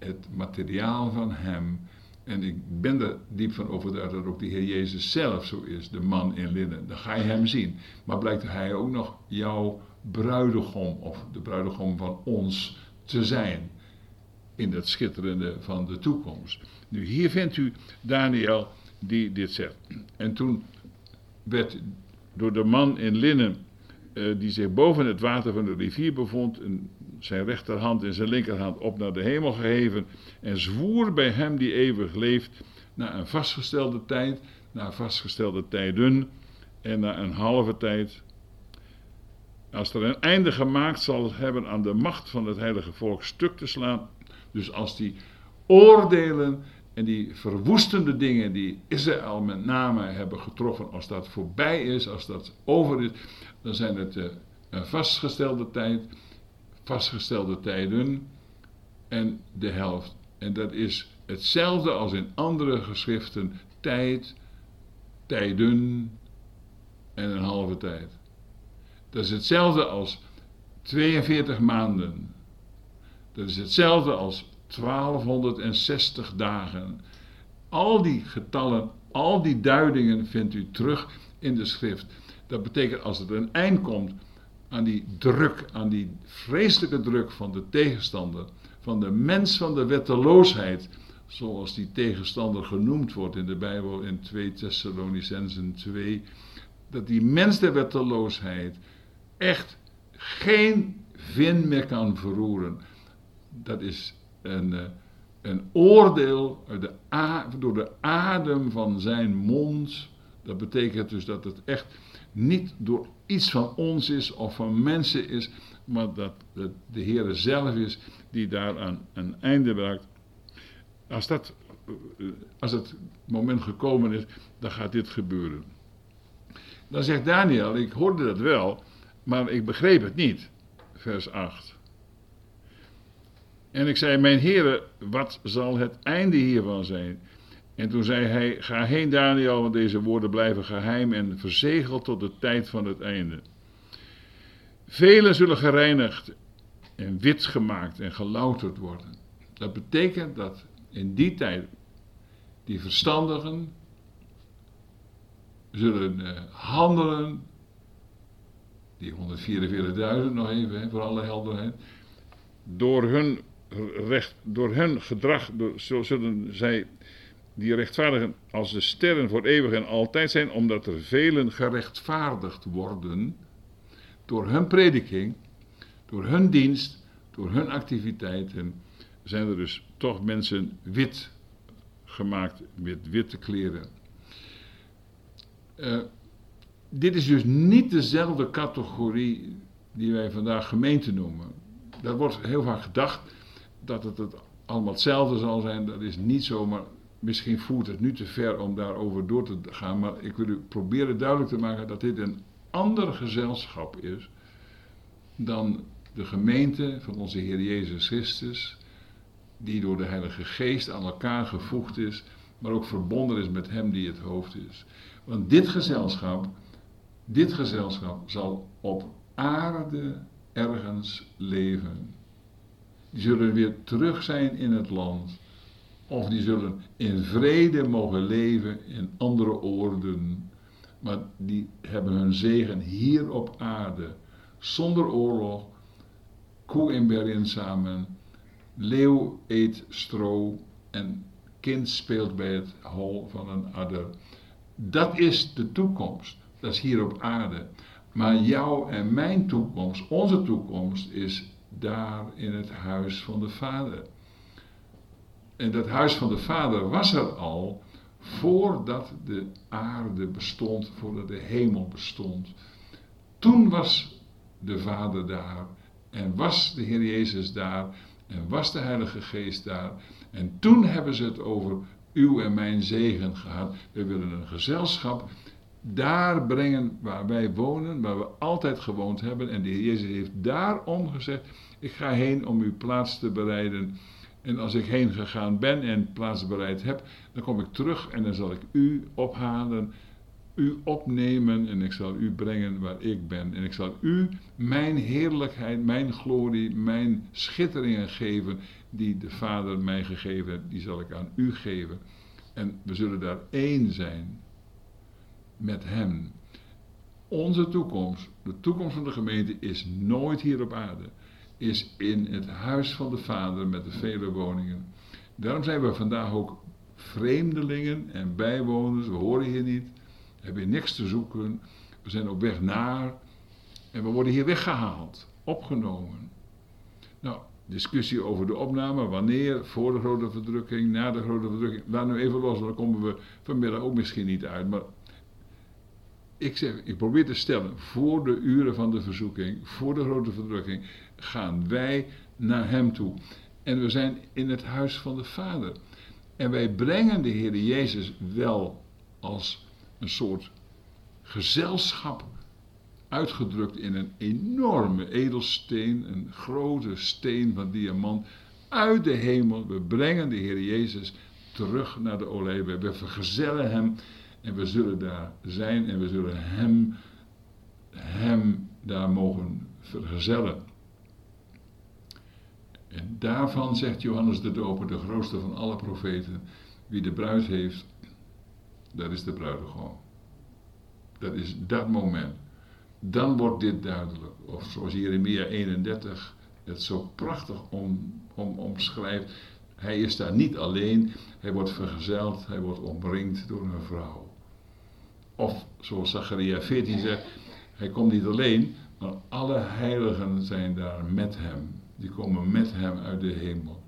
het materiaal van hem. En ik ben er diep van overtuigd dat ook de Heer Jezus zelf zo is, de man in linnen. Dan ga je hem zien. Maar blijkt hij ook nog jouw bruidegom, of de bruidegom van ons te zijn. In dat schitterende van de toekomst. Nu, hier vindt u Daniel die dit zegt. En toen werd door de man in linnen, uh, die zich boven het water van de rivier bevond, en zijn rechterhand en zijn linkerhand op naar de hemel geheven, en zwoer bij hem die eeuwig leeft, na een vastgestelde tijd, na vastgestelde tijden, en na een halve tijd, als er een einde gemaakt zal hebben aan de macht van het heilige volk stuk te slaan. Dus als die oordelen en die verwoestende dingen die Israël met name hebben getroffen, als dat voorbij is, als dat over is, dan zijn het uh, een vastgestelde tijd, vastgestelde tijden en de helft. En dat is hetzelfde als in andere geschriften, tijd, tijden en een halve tijd. Dat is hetzelfde als tweeënveertig maanden. Dat is hetzelfde als twaalfhonderdzestig dagen. Al die getallen, al die duidingen vindt u terug in de schrift. Dat betekent als er een eind komt aan die druk, aan die vreselijke druk van de tegenstander, van de mens van de wetteloosheid, zoals die tegenstander genoemd wordt in de Bijbel in twee Thessalonicenzen twee, dat die mens der wetteloosheid echt geen vin meer kan verroeren. Dat is een, een oordeel uit de a, door de adem van zijn mond. Dat betekent dus dat het echt niet door iets van ons is of van mensen is, maar dat het de Heere zelf is die daaraan een einde maakt. Als, dat, als het moment gekomen is, dan gaat dit gebeuren. Dan zegt Daniel, ik hoorde dat wel, maar ik begreep het niet. Vers acht. En ik zei, mijn Heere, wat zal het einde hiervan zijn? En toen zei hij, ga heen Daniel, want deze woorden blijven geheim en verzegeld tot de tijd van het einde. Velen zullen gereinigd en wit gemaakt en gelouterd worden. Dat betekent dat in die tijd die verstandigen zullen uh, handelen, die honderdvierenveertigduizend nog even, hè, voor alle helderheid, door hun recht, door hun gedrag, door, zullen zij die rechtvaardigen als de sterren voor eeuwig en altijd zijn, omdat er velen gerechtvaardigd worden door hun prediking, door hun dienst, door hun activiteiten, zijn er dus toch mensen wit gemaakt met witte kleren. Uh, dit is dus niet dezelfde categorie die wij vandaag gemeente noemen. Daar wordt heel vaak gedacht dat het, het allemaal hetzelfde zal zijn. Dat is niet zo, maar misschien voert het nu te ver om daarover door te gaan. Maar ik wil u proberen duidelijk te maken dat dit een ander gezelschap is dan de gemeente van onze Heer Jezus Christus, die door de Heilige Geest aan elkaar gevoegd is, maar ook verbonden is met hem die het hoofd is. Want dit gezelschap, dit gezelschap zal op aarde ergens leven. Die zullen weer terug zijn in het land. Of die zullen in vrede mogen leven in andere oorden. Maar die hebben hun zegen hier op aarde. Zonder oorlog. Koe en bergen samen. Leeuw eet stro. En kind speelt bij het hol van een adder. Dat is de toekomst. Dat is hier op aarde. Maar jouw en mijn toekomst, onze toekomst, is daar in het huis van de Vader. En dat huis van de Vader was er al voordat de aarde bestond, voordat de hemel bestond. Toen was de Vader daar en was de Heer Jezus daar en was de Heilige Geest daar. En toen hebben ze het over uw en mijn zegen gehad. We willen een gezelschap daar brengen waar wij wonen, waar we altijd gewoond hebben. En de Heer Jezus heeft daarom gezegd, ik ga heen om uw plaats te bereiden. En als ik heen gegaan ben en plaats bereid heb, dan kom ik terug en dan zal ik u ophalen u opnemen en ik zal u brengen waar ik ben. En ik zal u mijn heerlijkheid, mijn glorie, mijn schitteringen geven die de Vader mij gegeven heeft. Die zal ik aan u geven. En we zullen daar één zijn met hem. Onze toekomst, de toekomst van de gemeente, is nooit hier op aarde. Is in het huis van de Vader met de vele woningen. Daarom zijn we vandaag ook vreemdelingen en bijwoners. We horen hier niet. We hebben hier niks te zoeken. We zijn op weg naar. En we worden hier weggehaald. Opgenomen. Nou, discussie over de opname. Wanneer? Voor de grote verdrukking? Na de grote verdrukking? Laat nu even los, want dan komen we vanmiddag ook misschien niet uit. Maar ik zeg, ik probeer te stellen. Voor de uren van de verzoeking. Voor de grote verdrukking. Gaan wij naar hem toe. En we zijn in het huis van de Vader. En wij brengen de Heer Jezus wel als een soort gezelschap, uitgedrukt in een enorme edelsteen, een grote steen van diamant, uit de hemel. We brengen de Heer Jezus terug naar de olijfberg. We vergezellen hem en we zullen daar zijn en we zullen hem, hem daar mogen vergezellen. En daarvan zegt Johannes de Doper, de grootste van alle profeten, wie de bruid heeft, dat is de bruidegom. Dat is dat moment. Dan wordt dit duidelijk. Of zoals Jeremia eenendertig het zo prachtig om, om, omschrijft. Hij is daar niet alleen, hij wordt vergezeld, hij wordt omringd door een vrouw. Of zoals Zacharia veertien zegt, hij komt niet alleen, maar alle heiligen zijn daar met hem. Die komen met hem uit de hemel.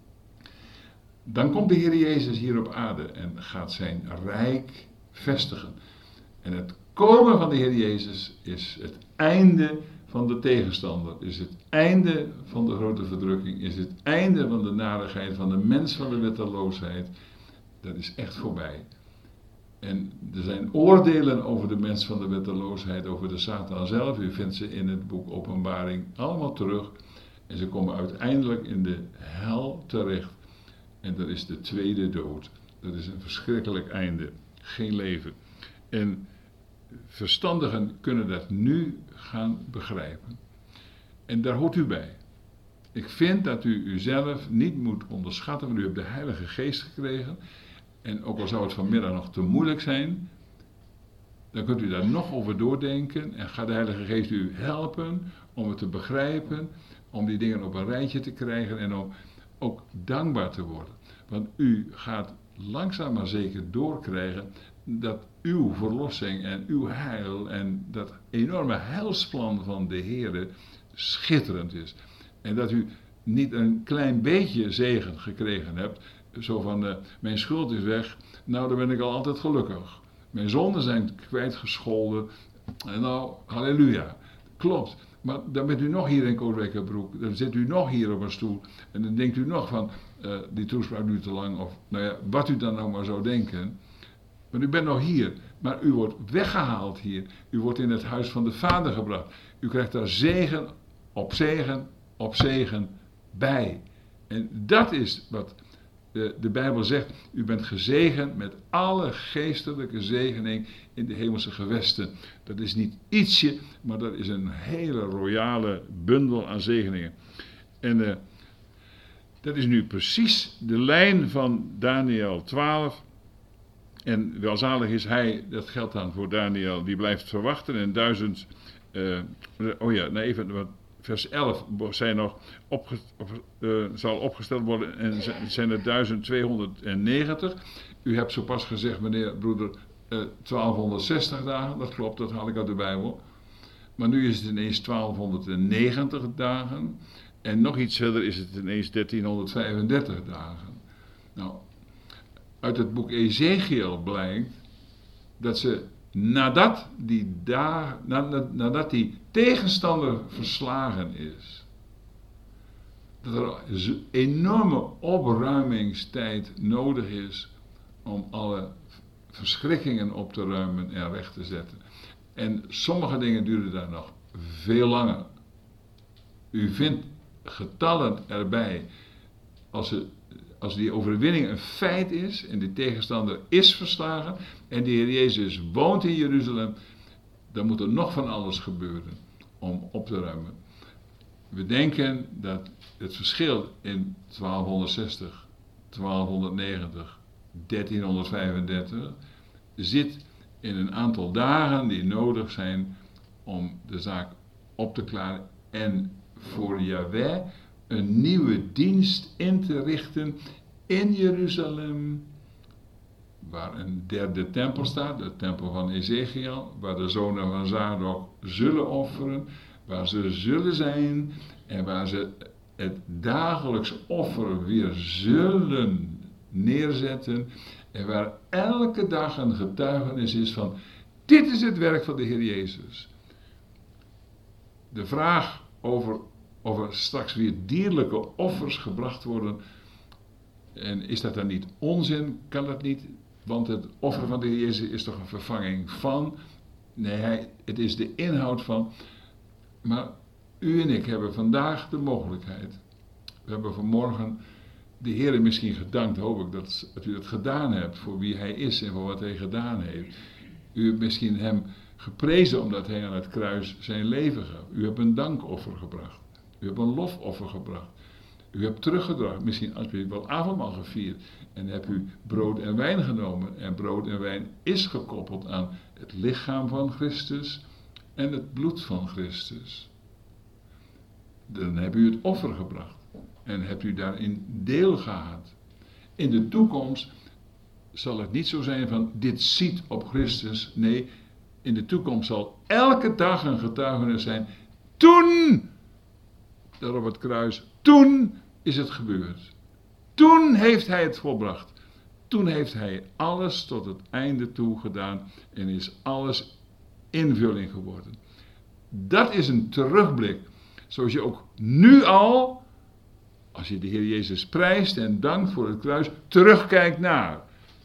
Dan komt de Heer Jezus hier op aarde en gaat zijn rijk vestigen. En het komen van de Heer Jezus is het einde van de tegenstander. Is het einde van de grote verdrukking. Is het einde van de narigheid, van de mens van de wetteloosheid. Dat is echt voorbij. En er zijn oordelen over de mens van de wetteloosheid, over de Satan zelf. U vindt ze in het boek Openbaring allemaal terug. En ze komen uiteindelijk in de hel terecht. En dat is de tweede dood. Dat is een verschrikkelijk einde. Geen leven. En verstandigen kunnen dat nu gaan begrijpen. En daar hoort u bij. Ik vind dat u uzelf niet moet onderschatten, want u hebt de Heilige Geest gekregen. En ook al zou het vanmiddag nog te moeilijk zijn, dan kunt u daar nog over doordenken en gaat de Heilige Geest u helpen om het te begrijpen, om die dingen op een rijtje te krijgen en om ook dankbaar te worden. Want u gaat langzaam maar zeker doorkrijgen dat uw verlossing en uw heil en dat enorme heilsplan van de Heere schitterend is. En dat u niet een klein beetje zegen gekregen hebt, zo van uh, mijn schuld is weg, nou dan ben ik al altijd gelukkig. Mijn zonden zijn kwijtgescholden, en nou halleluja, klopt. Maar dan bent u nog hier in Kootwijkerbroek, dan zit u nog hier op een stoel en dan denkt u nog van, uh, die toespraak duurt te lang, of nou ja, wat u dan nou maar zou denken. Maar u bent nog hier, maar u wordt weggehaald hier. U wordt in het huis van de Vader gebracht. U krijgt daar zegen op zegen op zegen bij. En dat is wat de, de Bijbel zegt. U bent gezegend met alle geestelijke zegening in de hemelse gewesten. Dat is niet ietsje, maar dat is een hele royale bundel aan zegeningen. En uh, dat is nu precies de lijn van Daniel twaalf. En welzalig is hij, dat geldt dan voor Daniel, die blijft verwachten. En duizend, uh, oh ja, nou even, vers elf zijn nog opge, op, uh, zal opgesteld worden en zijn er duizend tweehonderdnegentig. U hebt zo pas gezegd, meneer broeder, uh, twaalfhonderdzestig dagen, dat klopt, dat haal ik uit de Bijbel. Maar nu is het ineens twaalfhonderdnegentig dagen en nog iets verder is het ineens dertienhonderdvijfendertig dagen. Nou, uit het boek Ezekiel blijkt dat ze nadat die, da, nadat die tegenstander verslagen is, dat er een enorme opruimingstijd nodig is om alle verschrikkingen op te ruimen en recht te zetten. En sommige dingen duren daar nog veel langer. U vindt getallen erbij als ze als die overwinning een feit is en de tegenstander is verslagen en de Heer Jezus woont in Jeruzalem, dan moet er nog van alles gebeuren om op te ruimen. We denken dat het verschil in twaalfhonderdzestig, twaalfhonderdnegentig, dertienhonderdvijfendertig zit in een aantal dagen die nodig zijn om de zaak op te klaren en voor Yahweh een nieuwe dienst in te richten in Jeruzalem, waar een derde tempel staat, de tempel van Ezekiel, waar de zonen van Zadok zullen offeren, waar ze zullen zijn en waar ze het dagelijks offer weer zullen neerzetten en waar elke dag een getuigenis is van dit is het werk van de Heer Jezus. De vraag over of er straks weer dierlijke offers gebracht worden, en is dat dan niet onzin? Kan dat niet? Want het offer van de Heer Jezus is toch een vervanging van? Nee, hij, het is de inhoud van. Maar u en ik hebben vandaag de mogelijkheid. We hebben vanmorgen de Heer misschien gedankt, hoop ik dat, dat u dat gedaan hebt voor wie hij is en voor wat hij gedaan heeft. U hebt misschien hem geprezen omdat hij aan het kruis zijn leven gaf. U hebt een dankoffer gebracht. U hebt een lofoffer gebracht. U hebt teruggedragen, misschien als u wel avondmaal gevierd. En hebt u brood en wijn genomen. En brood en wijn is gekoppeld aan het lichaam van Christus en het bloed van Christus. Dan hebt u het offer gebracht. En hebt u daarin deel gehad. In de toekomst zal het niet zo zijn van dit ziet op Christus. Nee, in de toekomst zal elke dag een getuigenis zijn. Toen, daar op het kruis, toen is het gebeurd. Toen heeft hij het volbracht. Toen heeft hij alles tot het einde toe gedaan en is alles invulling geworden. Dat is een terugblik. Zoals je ook nu al, als je de Heer Jezus prijst en dankt voor het kruis, terugkijkt naar.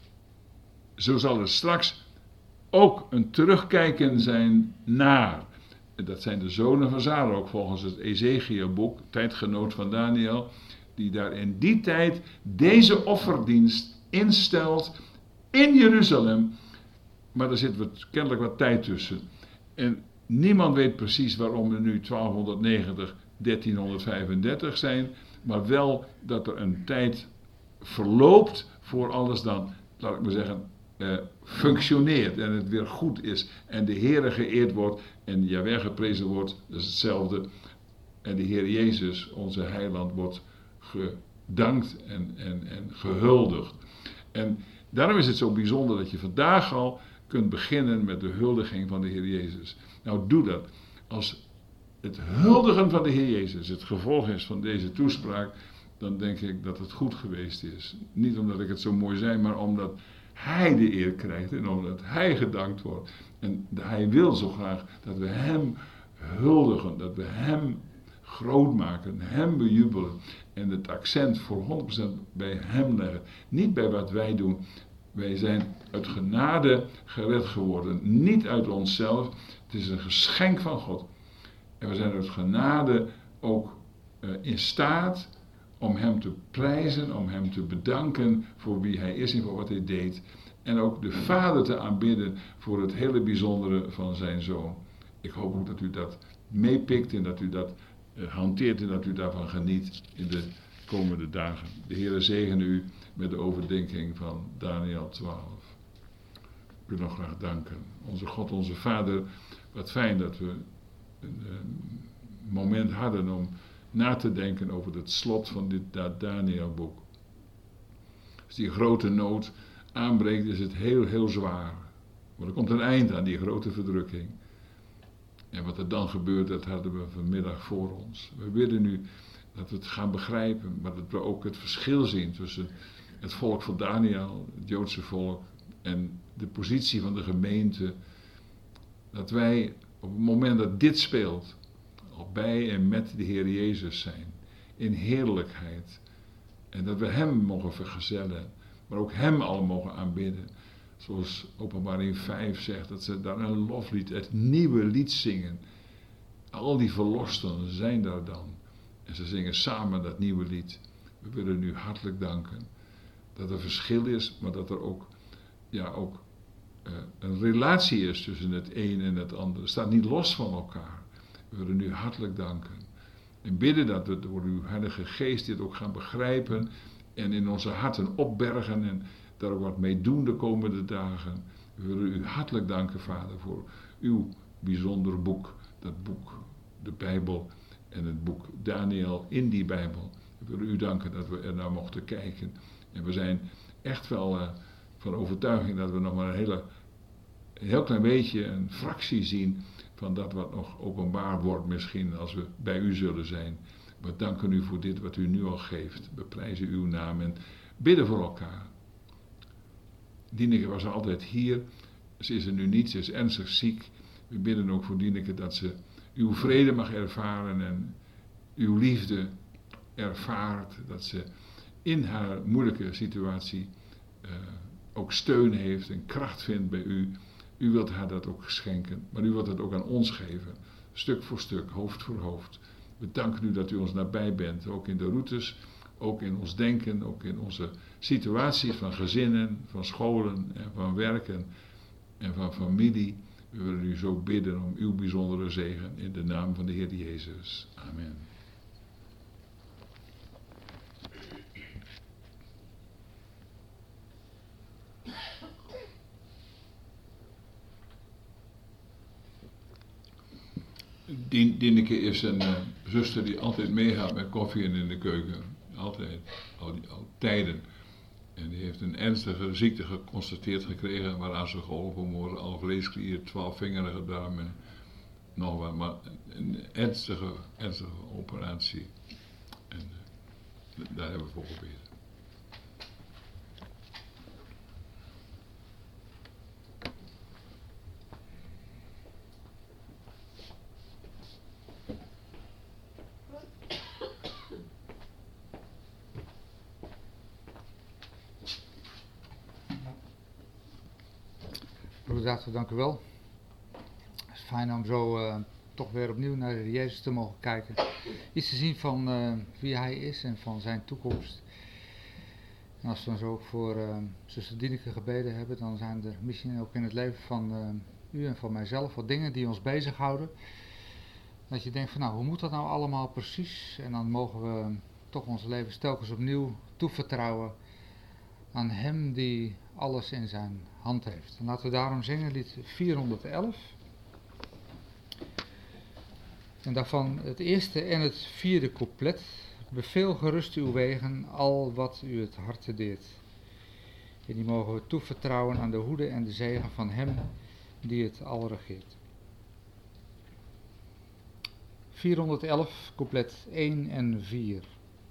Zo zal er straks ook een terugkijken zijn naar. En dat zijn de zonen van Zadok volgens het Ezekielboek, tijdgenoot van Daniel, die daar in die tijd deze offerdienst instelt in Jeruzalem. Maar er zit wat, kennelijk wat tijd tussen. En niemand weet precies waarom er nu twaalfhonderdnegentig, dertienhonderdvijfendertig zijn, maar wel dat er een tijd verloopt voor alles dan, laat ik maar zeggen, eh, functioneert en het weer goed is en de Heere geëerd wordt en Jahweh geprezen wordt, dat is hetzelfde. En de Heer Jezus, onze heiland, wordt gedankt en, en, en gehuldigd. En daarom is het zo bijzonder dat je vandaag al kunt beginnen met de huldiging van de Heer Jezus. Nou, doe dat. Als het huldigen van de Heer Jezus het gevolg is van deze toespraak, dan denk ik dat het goed geweest is. Niet omdat ik het zo mooi zei, maar omdat Hij de eer krijgt en omdat Hij gedankt wordt. En Hij wil zo graag dat we Hem huldigen, dat we Hem groot maken, Hem bejubelen en het accent voor honderd procent bij Hem leggen. Niet bij wat wij doen. Wij zijn uit genade gered geworden, niet uit onszelf. Het is een geschenk van God. En we zijn uit genade ook uh, in staat om Hem te prijzen, om Hem te bedanken voor wie Hij is en voor wat Hij deed. En ook de Vader te aanbidden voor het hele bijzondere van zijn Zoon. Ik hoop ook dat u dat meepikt en dat u dat uh, hanteert en dat u daarvan geniet in de komende dagen. De Heere zegene u met de overdenking van Daniel twaalf. Ik wil nog graag danken. Onze God, onze Vader, wat fijn dat we een, een moment hadden om na te denken over het slot van dit Danielboek. Als die grote nood aanbreekt, is het heel, heel zwaar. Maar er komt een eind aan die grote verdrukking. En wat er dan gebeurt, dat hadden we vanmiddag voor ons. We willen nu dat we het gaan begrijpen, maar dat we ook het verschil zien tussen het volk van Daniel, het Joodse volk, en de positie van de gemeente. Dat wij op het moment dat dit speelt, al bij en met de Heer Jezus zijn, in heerlijkheid. En dat we Hem mogen vergezellen, maar ook Hem al mogen aanbidden. Zoals Openbaring vijf zegt, dat ze daar een loflied, het nieuwe lied zingen. Al die verlosten zijn daar dan. En ze zingen samen dat nieuwe lied. We willen u hartelijk danken dat er verschil is, maar dat er ook, ja, ook uh, een relatie is tussen het een en het ander. Het staat niet los van elkaar. We willen u hartelijk danken. En bidden dat we door uw Heilige Geest dit ook gaan begrijpen en in onze harten opbergen en daar ook wat mee doen de komende dagen. We willen u hartelijk danken, Vader, voor uw bijzonder boek, dat boek, de Bijbel en het boek Daniel in die Bijbel. We willen u danken dat we er naar mochten kijken. En we zijn echt wel uh, van overtuiging dat we nog maar een, hele, een heel klein beetje, een fractie zien van dat wat nog openbaar wordt misschien als we bij u zullen zijn. We danken u voor dit wat u nu al geeft. We prijzen uw naam en bidden voor elkaar. Dieneke was altijd hier. Ze is er nu niet, ze is ernstig ziek. We bidden ook voor Dieneke dat ze uw vrede mag ervaren en uw liefde ervaart. Dat ze in haar moeilijke situatie uh, ook steun heeft en kracht vindt bij u. U wilt haar dat ook schenken, maar u wilt het ook aan ons geven. Stuk voor stuk, hoofd voor hoofd. We danken u dat u ons nabij bent, ook in de routes, ook in ons denken, ook in onze situaties van gezinnen, van scholen en van werken en van familie. We willen u zo bidden om uw bijzondere zegen in de naam van de Heer Jezus. Amen. Dien, Dieneke is een uh, zuster die altijd meegaat met koffie en in de keuken. Altijd, al, die, al tijden. En die heeft een ernstige ziekte geconstateerd gekregen waaraan ze geholpen worden. Alvleesklier, twaalfvingerige darm en nog wat. Maar een ernstige, ernstige operatie. En uh, daar hebben we voor gebeden. Broeder, dank u wel. Het is fijn om zo uh, toch weer opnieuw naar de Heer Jezus te mogen kijken. Iets te zien van uh, wie Hij is en van zijn toekomst. En als we dan zo ook voor uh, zuster Dieneke gebeden hebben, dan zijn er misschien ook in het leven van uh, u en van mijzelf wat dingen die ons bezighouden. Dat je denkt van nou, hoe moet dat nou allemaal precies? En dan mogen we toch ons leven telkens opnieuw toevertrouwen aan Hem die alles in zijn hand heeft. En laten we daarom zingen lied vierhonderdelf. En daarvan het eerste en het vierde couplet. Beveel gerust uw wegen, al wat u het harte deert. En die mogen we toevertrouwen aan de hoede en de zegen van Hem die het al regeert. vierhonderdelf, couplet één en vier.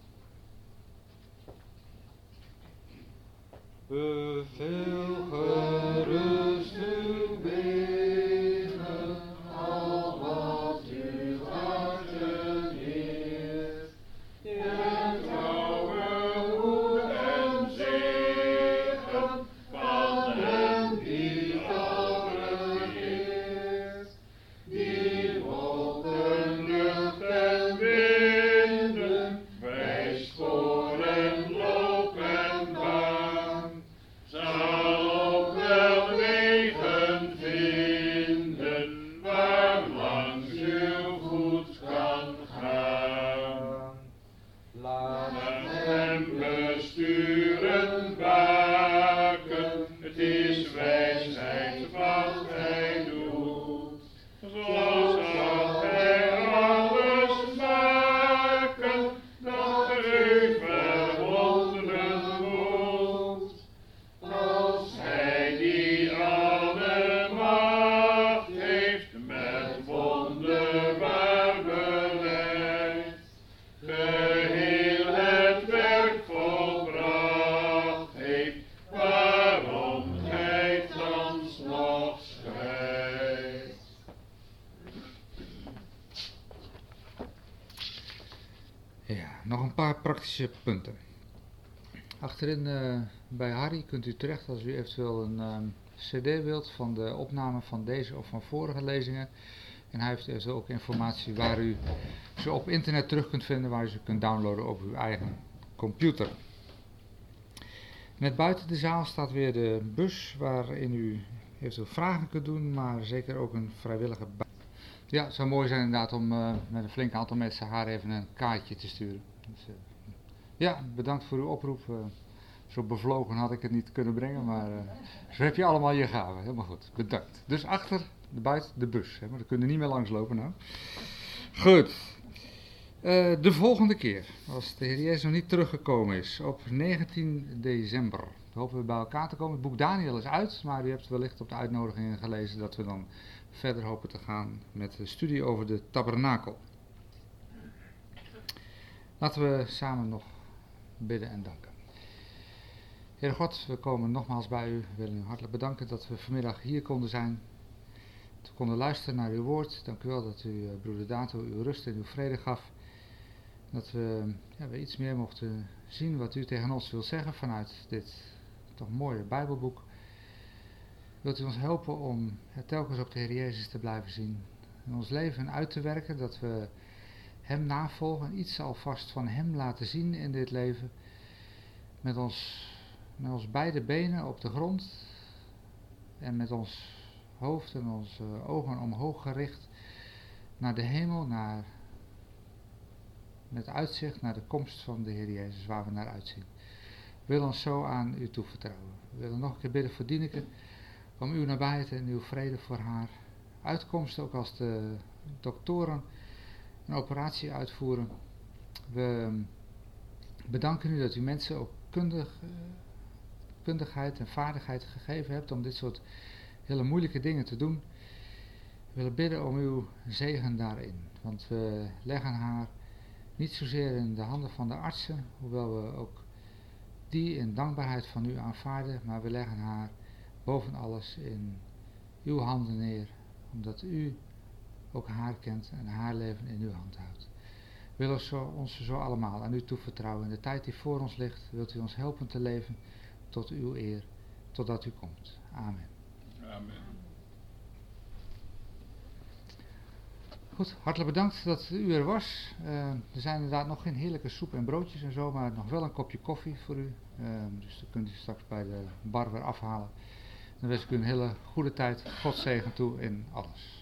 Beveel gerust uw wegen, al wat uw harte leert. Je trouwe hoed en zegen van Hem die al regeert. Die wolken, lucht en winden, wij spoor en loop en baan. Zal ook wel wegen vinden, waar langs uw voet kan gaan. Laat hem besturen, waken, het is wijsheid wat hij doet. Zo zal hij alles maken, dat u verwonderen moet. Als hij die alle macht heeft met wonderbaar beleid, geheel het werk volbracht heeft, waarom hij thans nog schrijft. Ja, nog een paar praktische punten. Achterin uh, bij Harry kunt u terecht als u eventueel een um, cd wilt van de opname van deze of van vorige lezingen. En hij heeft eventueel ook informatie waar u ze op internet terug kunt vinden, waar u ze kunt downloaden op uw eigen computer. Net buiten de zaal staat weer de bus waarin u eventueel vragen kunt doen, maar zeker ook een vrijwillige bij. Ja, het zou mooi zijn inderdaad om uh, met een flink aantal mensen haar even een kaartje te sturen. Dus, uh, ja, bedankt voor uw oproep. Uh, zo bevlogen had ik het niet kunnen brengen, maar uh, zo heb je allemaal je gaven. Helemaal goed, bedankt. Dus achter, de, buiten de bus, hè, maar daar kunnen we niet meer langslopen nou. Goed. Uh, de volgende keer, als de Heer Jezus nog niet teruggekomen is, op negentien december, hopen we bij elkaar te komen. Het boek Daniel is uit, maar u hebt wellicht op de uitnodigingen gelezen dat we dan verder hopen te gaan met de studie over de tabernakel. Laten we samen nog bidden en danken. Heer God, we komen nogmaals bij u. We willen u hartelijk bedanken dat we vanmiddag hier konden zijn. Dat we konden luisteren naar uw woord. Dank u wel dat u, uh, broeder Dato, uw rust en uw vrede gaf. Dat we, ja, we iets meer mochten zien wat u tegen ons wil zeggen vanuit dit toch mooie Bijbelboek. Wilt u ons helpen om ja, telkens op de Heer Jezus te blijven zien. In ons leven uit te werken, dat we hem navolgen. Iets alvast van hem laten zien in dit leven. Met ons, met ons beide benen op de grond. En met ons hoofd en onze ogen omhoog gericht naar de hemel, naar, met uitzicht naar de komst van de Heer Jezus, waar we naar uitzien. We willen ons zo aan u toevertrouwen. We willen nog een keer bidden voor Dieneke, om uw nabijheid en uw vrede voor haar uitkomst, ook als de doktoren een operatie uitvoeren. We bedanken u dat u mensen ook kundig, kundigheid en vaardigheid gegeven hebt om dit soort hele moeilijke dingen te doen. We willen bidden om uw zegen daarin, want we leggen haar niet zozeer in de handen van de artsen, hoewel we ook die in dankbaarheid van u aanvaarden, maar we leggen haar boven alles in uw handen neer, omdat u ook haar kent en haar leven in uw hand houdt. We willen zo, ons zo allemaal aan u toevertrouwen. In de tijd die voor ons ligt, wilt u ons helpen te leven tot uw eer, totdat u komt. Amen. Amen. Goed, hartelijk bedankt dat u er was. Uh, er zijn inderdaad nog geen heerlijke soep en broodjes en zo, maar nog wel een kopje koffie voor u. Uh, dus dat kunt u straks bij de bar weer afhalen. Dan wens ik u een hele goede tijd. God zegen toe in alles.